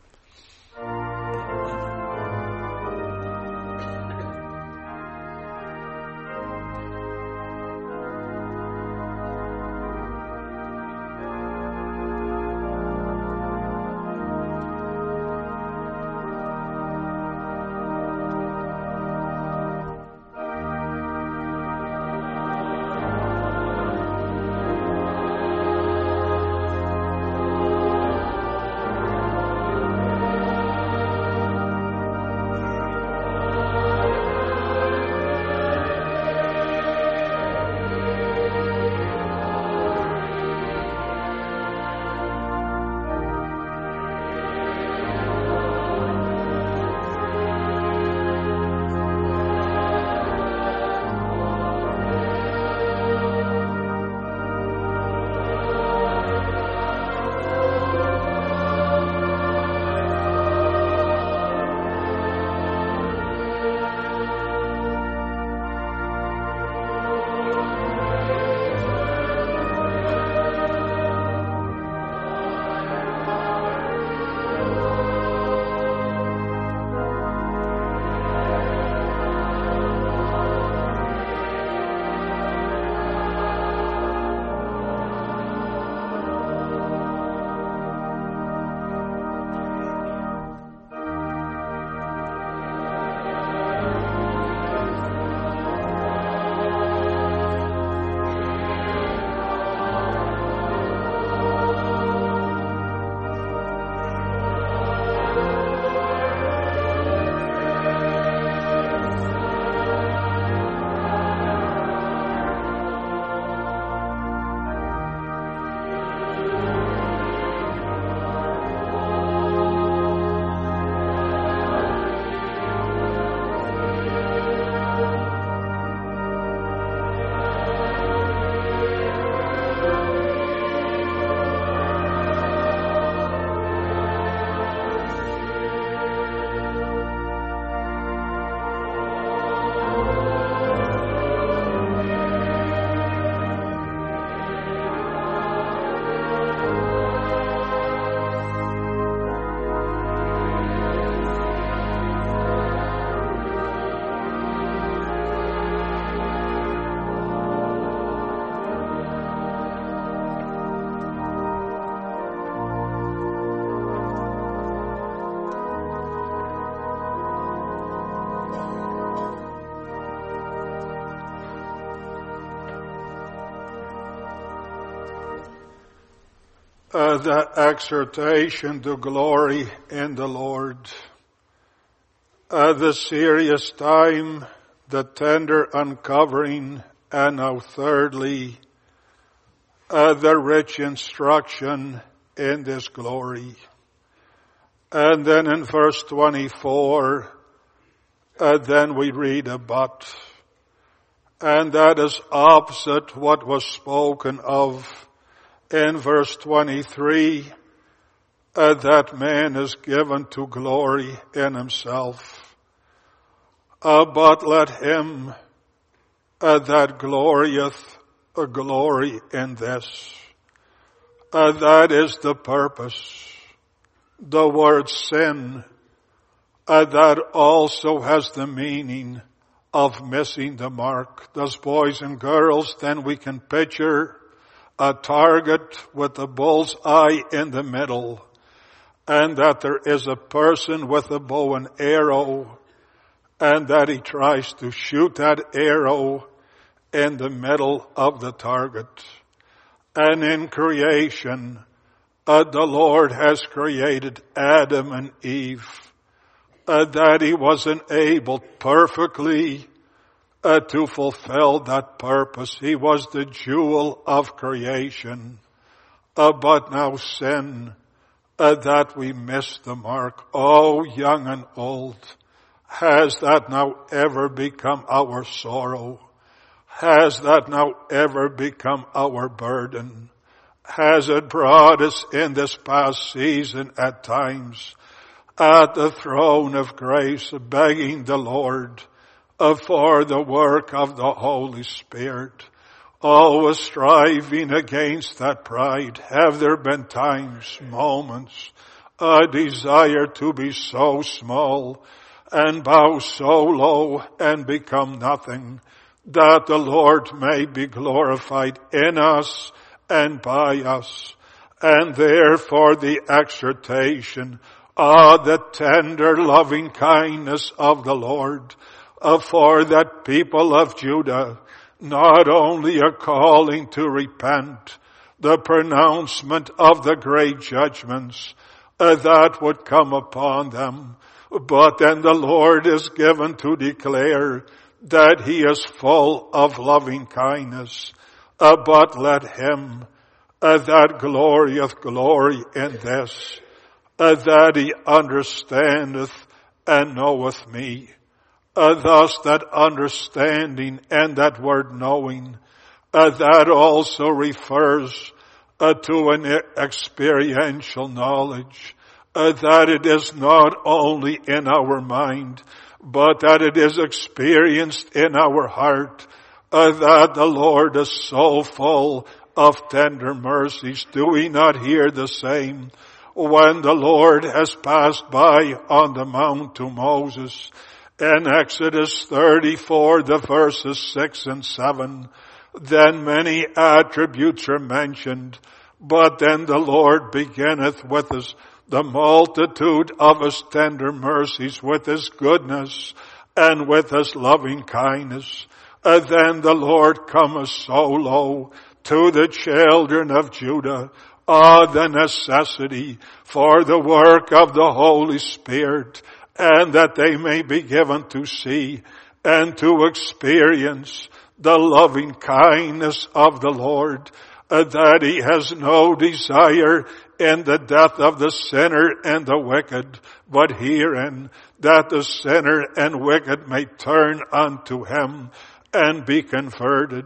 The exhortation to glory in the Lord. The serious time, the tender uncovering, and now thirdly, the rich instruction in this glory. And then in verse 24, then we read a but. And that is opposite what was spoken of in verse 23, that man is given to glory in himself. But let him that glorieth glory in this. That is the purpose. The word sin, that also has the meaning of missing the mark. Thus, boys and girls, then we can picture a target with the bull's eye in the middle, and that there is a person with a bow and arrow, and that he tries to shoot that arrow in the middle of the target. And in creation, the Lord has created Adam and Eve, that he wasn't able perfectly to fulfill that purpose. He was the jewel of creation. But now sin, that we missed the mark. Oh, young and old, has that now ever become our sorrow? Has that now ever become our burden? Has it brought us in this past season at times at the throne of grace, begging the Lord for the work of the Holy Spirit, always striving against that pride? Have there been times, moments, a desire to be so small and bow so low and become nothing, that the Lord may be glorified in us and by us? And therefore the exhortation, the tender loving kindness of the Lord, for that people of Judah, not only a calling to repent, the pronouncement of the great judgments that would come upon them, but then the Lord is given to declare that he is full of loving kindness. But let him that glorieth glory in this, that he understandeth and knoweth me. Thus that understanding and that word knowing, that also refers to an experiential knowledge, that it is not only in our mind, but that it is experienced in our heart, that the Lord is so full of tender mercies. Do we not hear the same when the Lord has passed by on the mount to Moses in Exodus 34, the verses 6 and 7? Then many attributes are mentioned, but then the Lord beginneth with the multitude of his tender mercies, with his goodness and with his loving kindness. Then the Lord cometh so low to the children of Judah, the necessity for the work of the Holy Spirit, and that they may be given to see and to experience the loving kindness of the Lord, that he has no desire in the death of the sinner and the wicked, but herein that the sinner and wicked may turn unto him and be converted,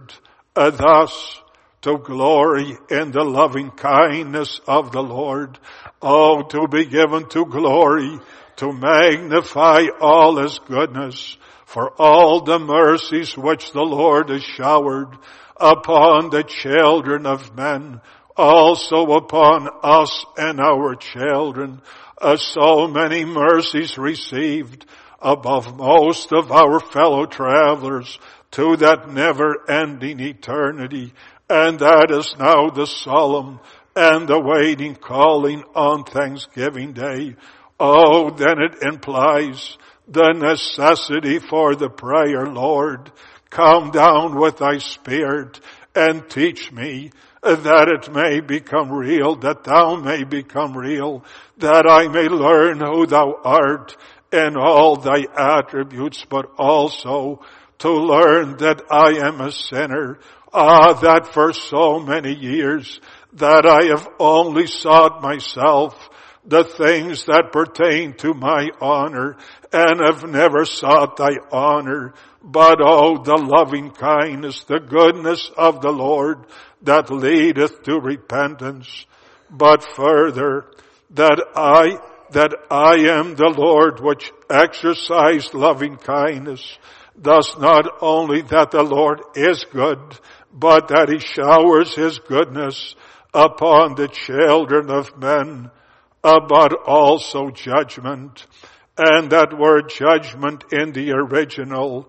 thus to glory in the loving kindness of the Lord. Oh, to be given to glory, to magnify all his goodness, for all the mercies which the Lord has showered upon the children of men, also upon us and our children. So many mercies received above most of our fellow travelers to that never-ending eternity. And that is now the solemn and the waiting calling on Thanksgiving Day. Oh, then it implies the necessity for the prayer, Lord, come down with thy Spirit and teach me, that it may become real, that thou may become real, that I may learn who thou art in all thy attributes, but also to learn that I am a sinner, that for so many years that I have only sought myself, the things that pertain to my honor, and have never sought thy honor. But oh, the loving kindness, the goodness of the Lord that leadeth to repentance. But further, that I am the Lord which exercised loving kindness. Thus not only that the Lord is good, but that he showers his goodness upon the children of men, but also judgment. And that word judgment in the original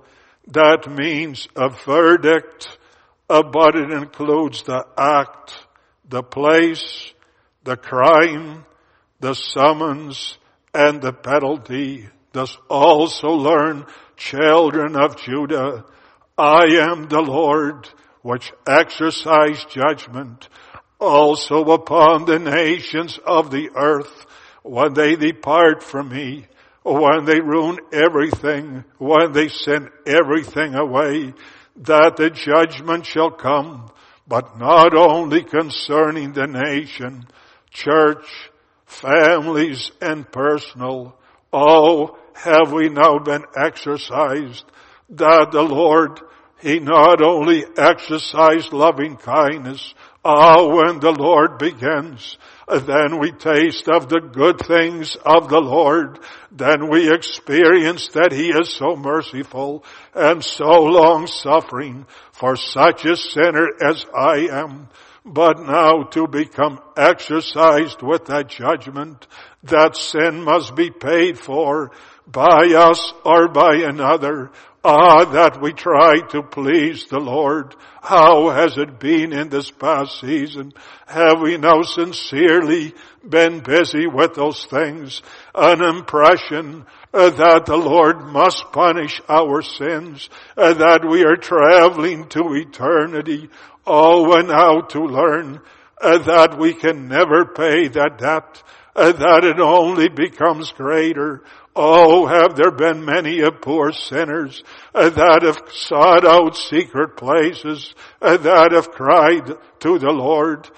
That means a verdict, but it includes the act, the place, the crime, the summons, and the penalty. Thus also learn, children of Judah, I am the Lord, which exercise judgment also upon the nations of the earth, when they depart from me, when they ruin everything, when they send everything away, that the judgment shall come, but not only concerning the nation, church, families, and personal. Oh, have we now been exercised that the Lord, He not only exercised loving kindness. When the Lord begins, then we taste of the good things of the Lord. Then we experience that He is so merciful and so long-suffering for such a sinner as I am. But now to become exercised with that judgment, that sin must be paid for by us or by another. That we try to please the Lord. How has it been in this past season? Have we now sincerely been busy with those things? An impression that the Lord must punish our sins, that we are traveling to eternity. And how to learn that we can never pay that debt, that it only becomes greater. Have there been many poor sinners that have sought out secret places, that have cried to the Lord?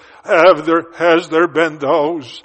Has there been those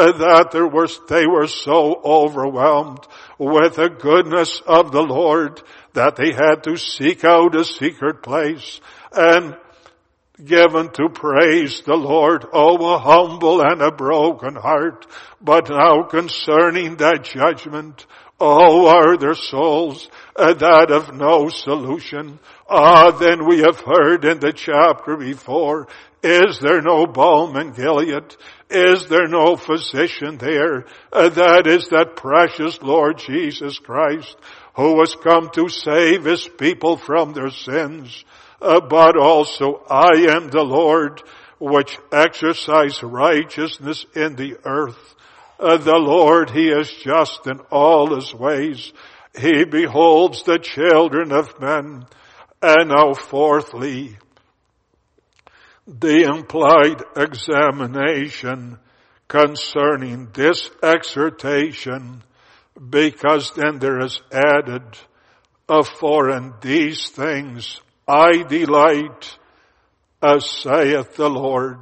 that they were so overwhelmed with the goodness of the Lord that they had to seek out a secret place and given to praise the Lord, a humble and a broken heart. But now concerning that judgment, are there souls that have no solution? Then we have heard in the chapter before, is there no balm in Gilead? Is there no physician there? That is that precious Lord Jesus Christ, who has come to save His people from their sins. But also I am the Lord, which exercise righteousness in the earth. The Lord, He is just in all His ways. He beholds the children of men. And now fourthly, the implied examination concerning this exhortation, because then there is added, for in these things I delight, as saith the Lord.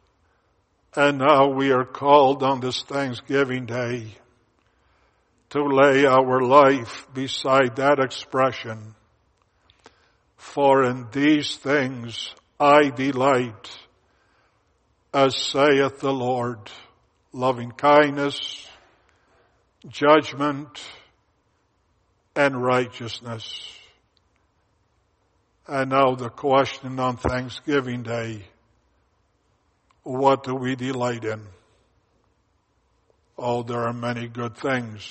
And now we are called on this Thanksgiving Day to lay our life beside that expression. For in these things I delight, as saith the Lord. Loving kindness, judgment, and righteousness. And now the question on Thanksgiving Day, what do we delight in? There are many good things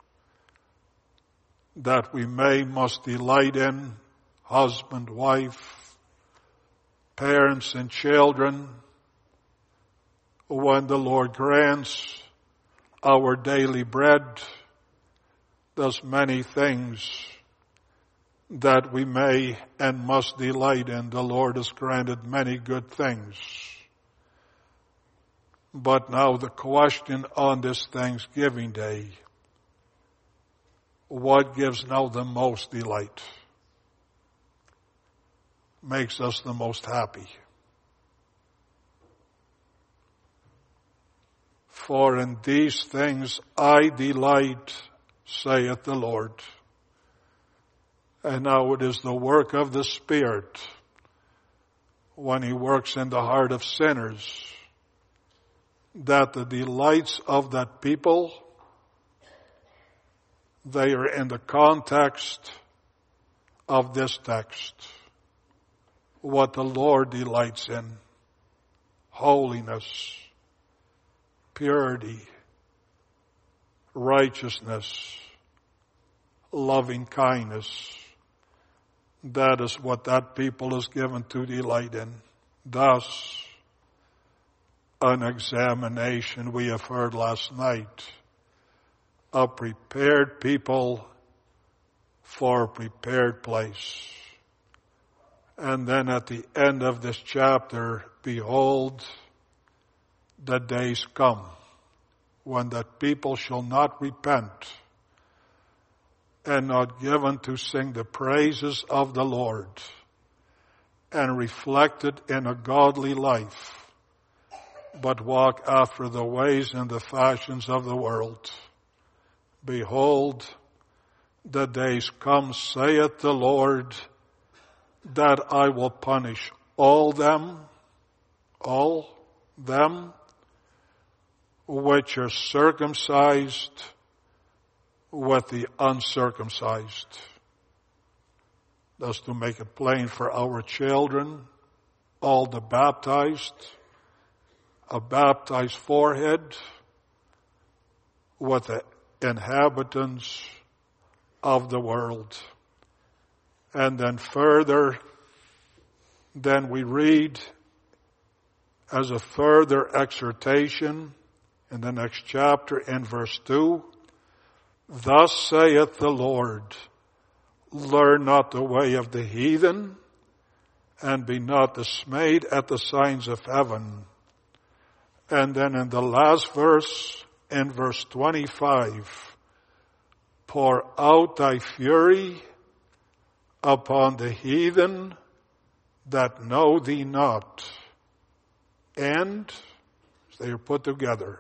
that we must delight in. Husband, wife, parents and children. When the Lord grants our daily bread, there's many things that we may and must delight in. The Lord has granted many good things. But now the question on this Thanksgiving Day, what gives now the most delight? Makes us the most happy? For in these things I delight, saith the Lord. And now it is the work of the Spirit when He works in the heart of sinners, that the delights of that people, they are in the context of this text. What the Lord delights in: holiness, purity, righteousness, loving kindness, That is what that people is given to delight in. Thus, an examination we have heard last night, a prepared people for a prepared place. And then at the end of this chapter, behold, the days come when that people shall not repent and not given to sing the praises of the Lord and reflect it in a godly life, but walk after the ways and the fashions of the world. Behold, the days come, saith the Lord, that I will punish all them which are circumcised with the uncircumcised. Thus, to make it plain for our children, all the baptized, a baptized forehead with the inhabitants of the world. And then further, then we read as a further exhortation in the next chapter in verse 2, thus saith the Lord, learn not the way of the heathen, and be not dismayed at the signs of heaven. And then in the last verse, in verse 25, pour out thy fury upon the heathen that know thee not. And, they are put together,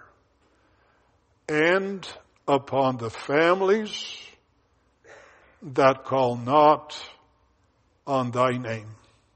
and upon the families that call not on thy name.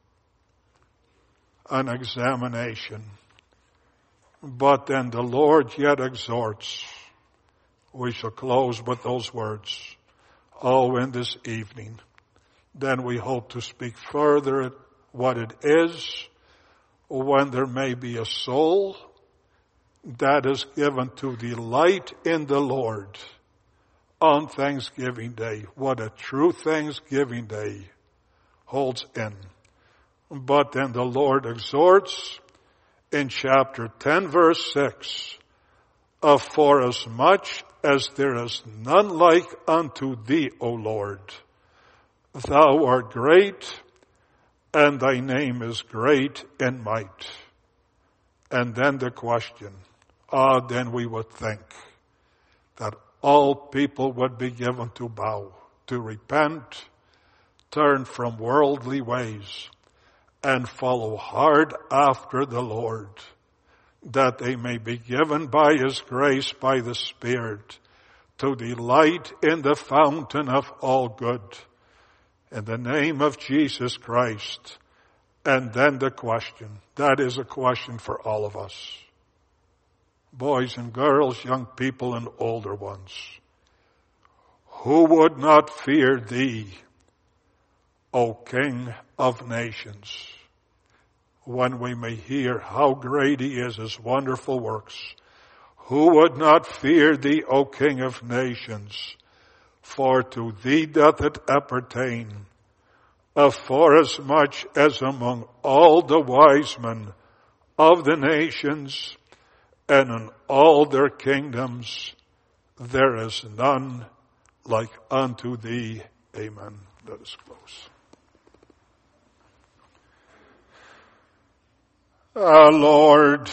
An examination. But then the Lord yet exhorts. We shall close with those words. Oh, in this evening. Then we hope to speak further at what it is when there may be a soul that is given to delight in the Lord on Thanksgiving Day. What a true Thanksgiving Day holds in. But then the Lord exhorts in chapter 10 verse 6, for as much as there is none like unto thee, O Lord, thou art great, and thy name is great in might. And then the question, then we would think that all people would be given to bow, to repent, turn from worldly ways, and follow hard after the Lord, that they may be given by His grace, by the Spirit, to delight in the fountain of all good, in the name of Jesus Christ. And then the question, that is a question for all of us, boys and girls, young people and older ones. Who would not fear thee, O King of nations, when we may hear how great He is, His wonderful works? Who would not fear thee, O King of nations? For to thee doth it appertain, for as much as among all the wise men of the nations and in all their kingdoms there is none like unto thee. Amen. Let us close. Lord,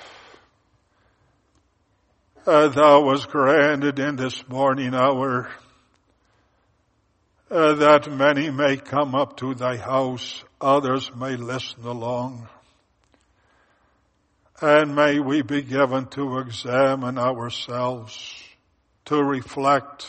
thou was granted in this morning hour that many may come up to thy house, others may listen along. And may we be given to examine ourselves, to reflect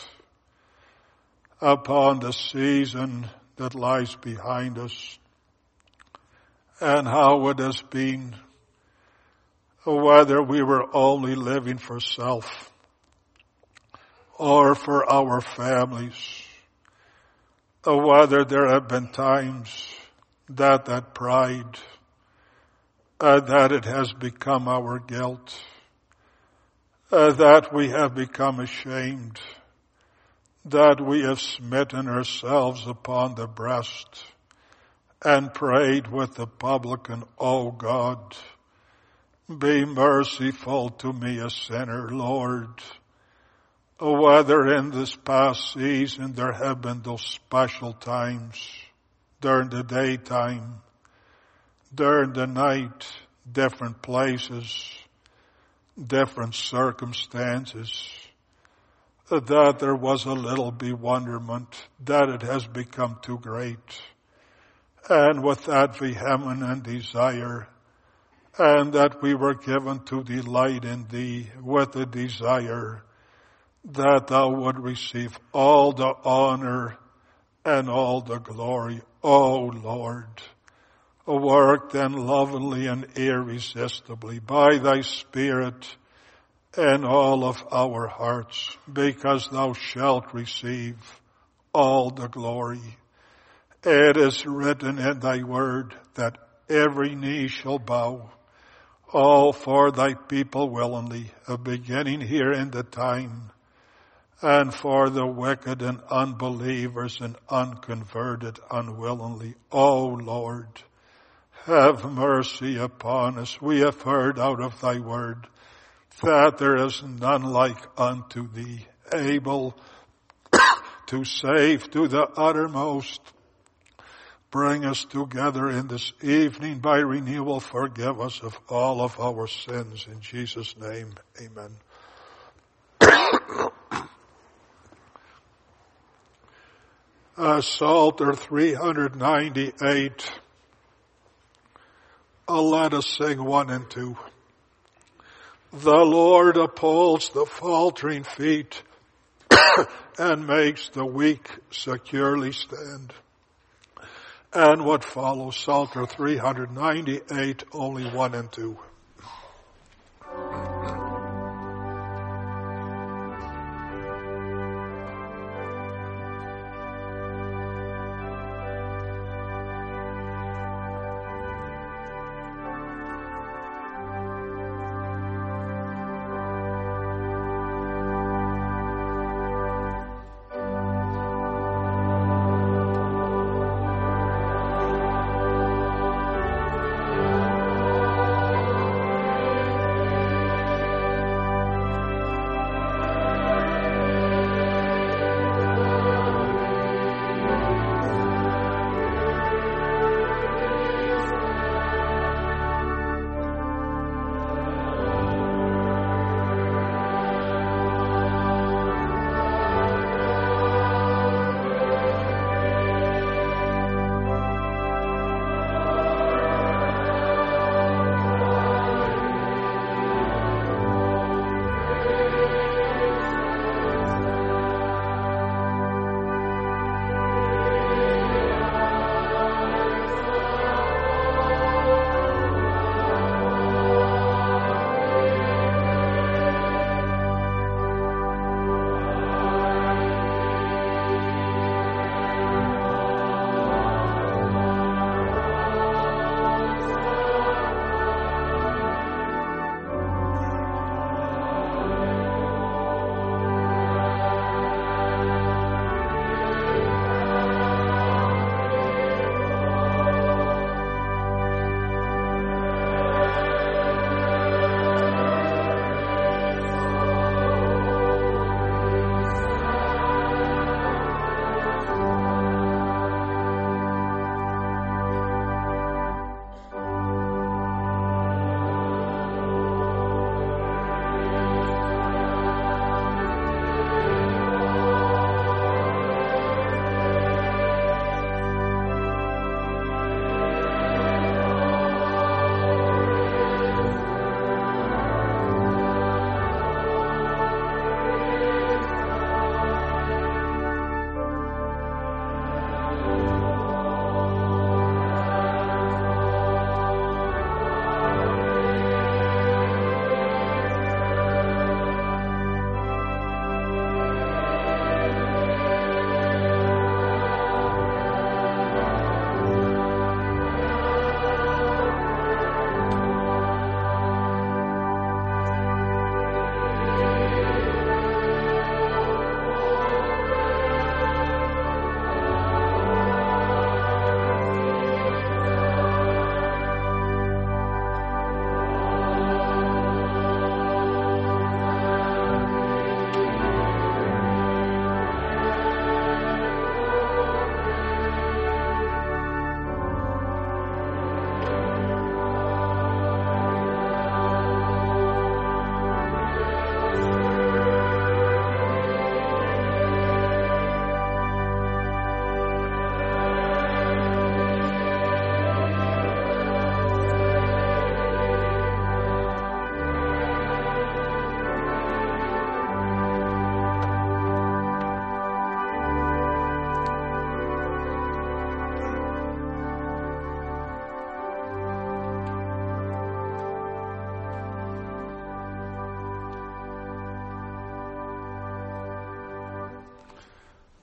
upon the season that lies behind us, and how it has been, whether we were only living for self or for our families, or whether there have been times that pride, that it has become our guilt, that we have become ashamed, that we have smitten ourselves upon the breast and prayed with the publican, O God, be merciful to me, a sinner, Lord. Whether in this past season there have been those special times during the daytime, during the night, different places, different circumstances, that there was a little bewilderment, that it has become too great. And with that vehement desire, and that we were given to delight in thee with the desire that thou would receive all the honor and all the glory, O Lord. Work then lovingly and irresistibly by thy Spirit in all of our hearts, because thou shalt receive all the glory. It is written in thy word that every knee shall bow, all for thy people willingly, beginning here in the time, and for the wicked and unbelievers and unconverted unwillingly. O Lord, have mercy upon us. We have heard out of thy word that there is none like unto thee, able to save to the uttermost. Bring us together in this evening by renewal. Forgive us of all of our sins. In Jesus' name, amen. Psalter 398. Let us sing 1 and 2. The Lord upholds the faltering feet and makes the weak securely stand. And what follows, Psalter 398, only 1 and 2.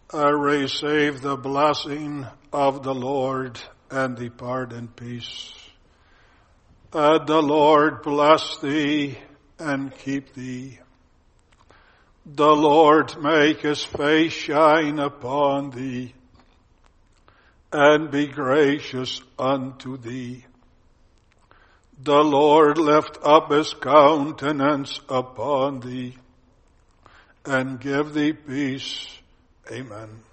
receive the blessing of the Lord and depart in peace. The Lord bless thee and keep thee. The Lord make his face shine upon thee and be gracious unto thee. The Lord lift up his countenance upon thee and give thee peace. Amen.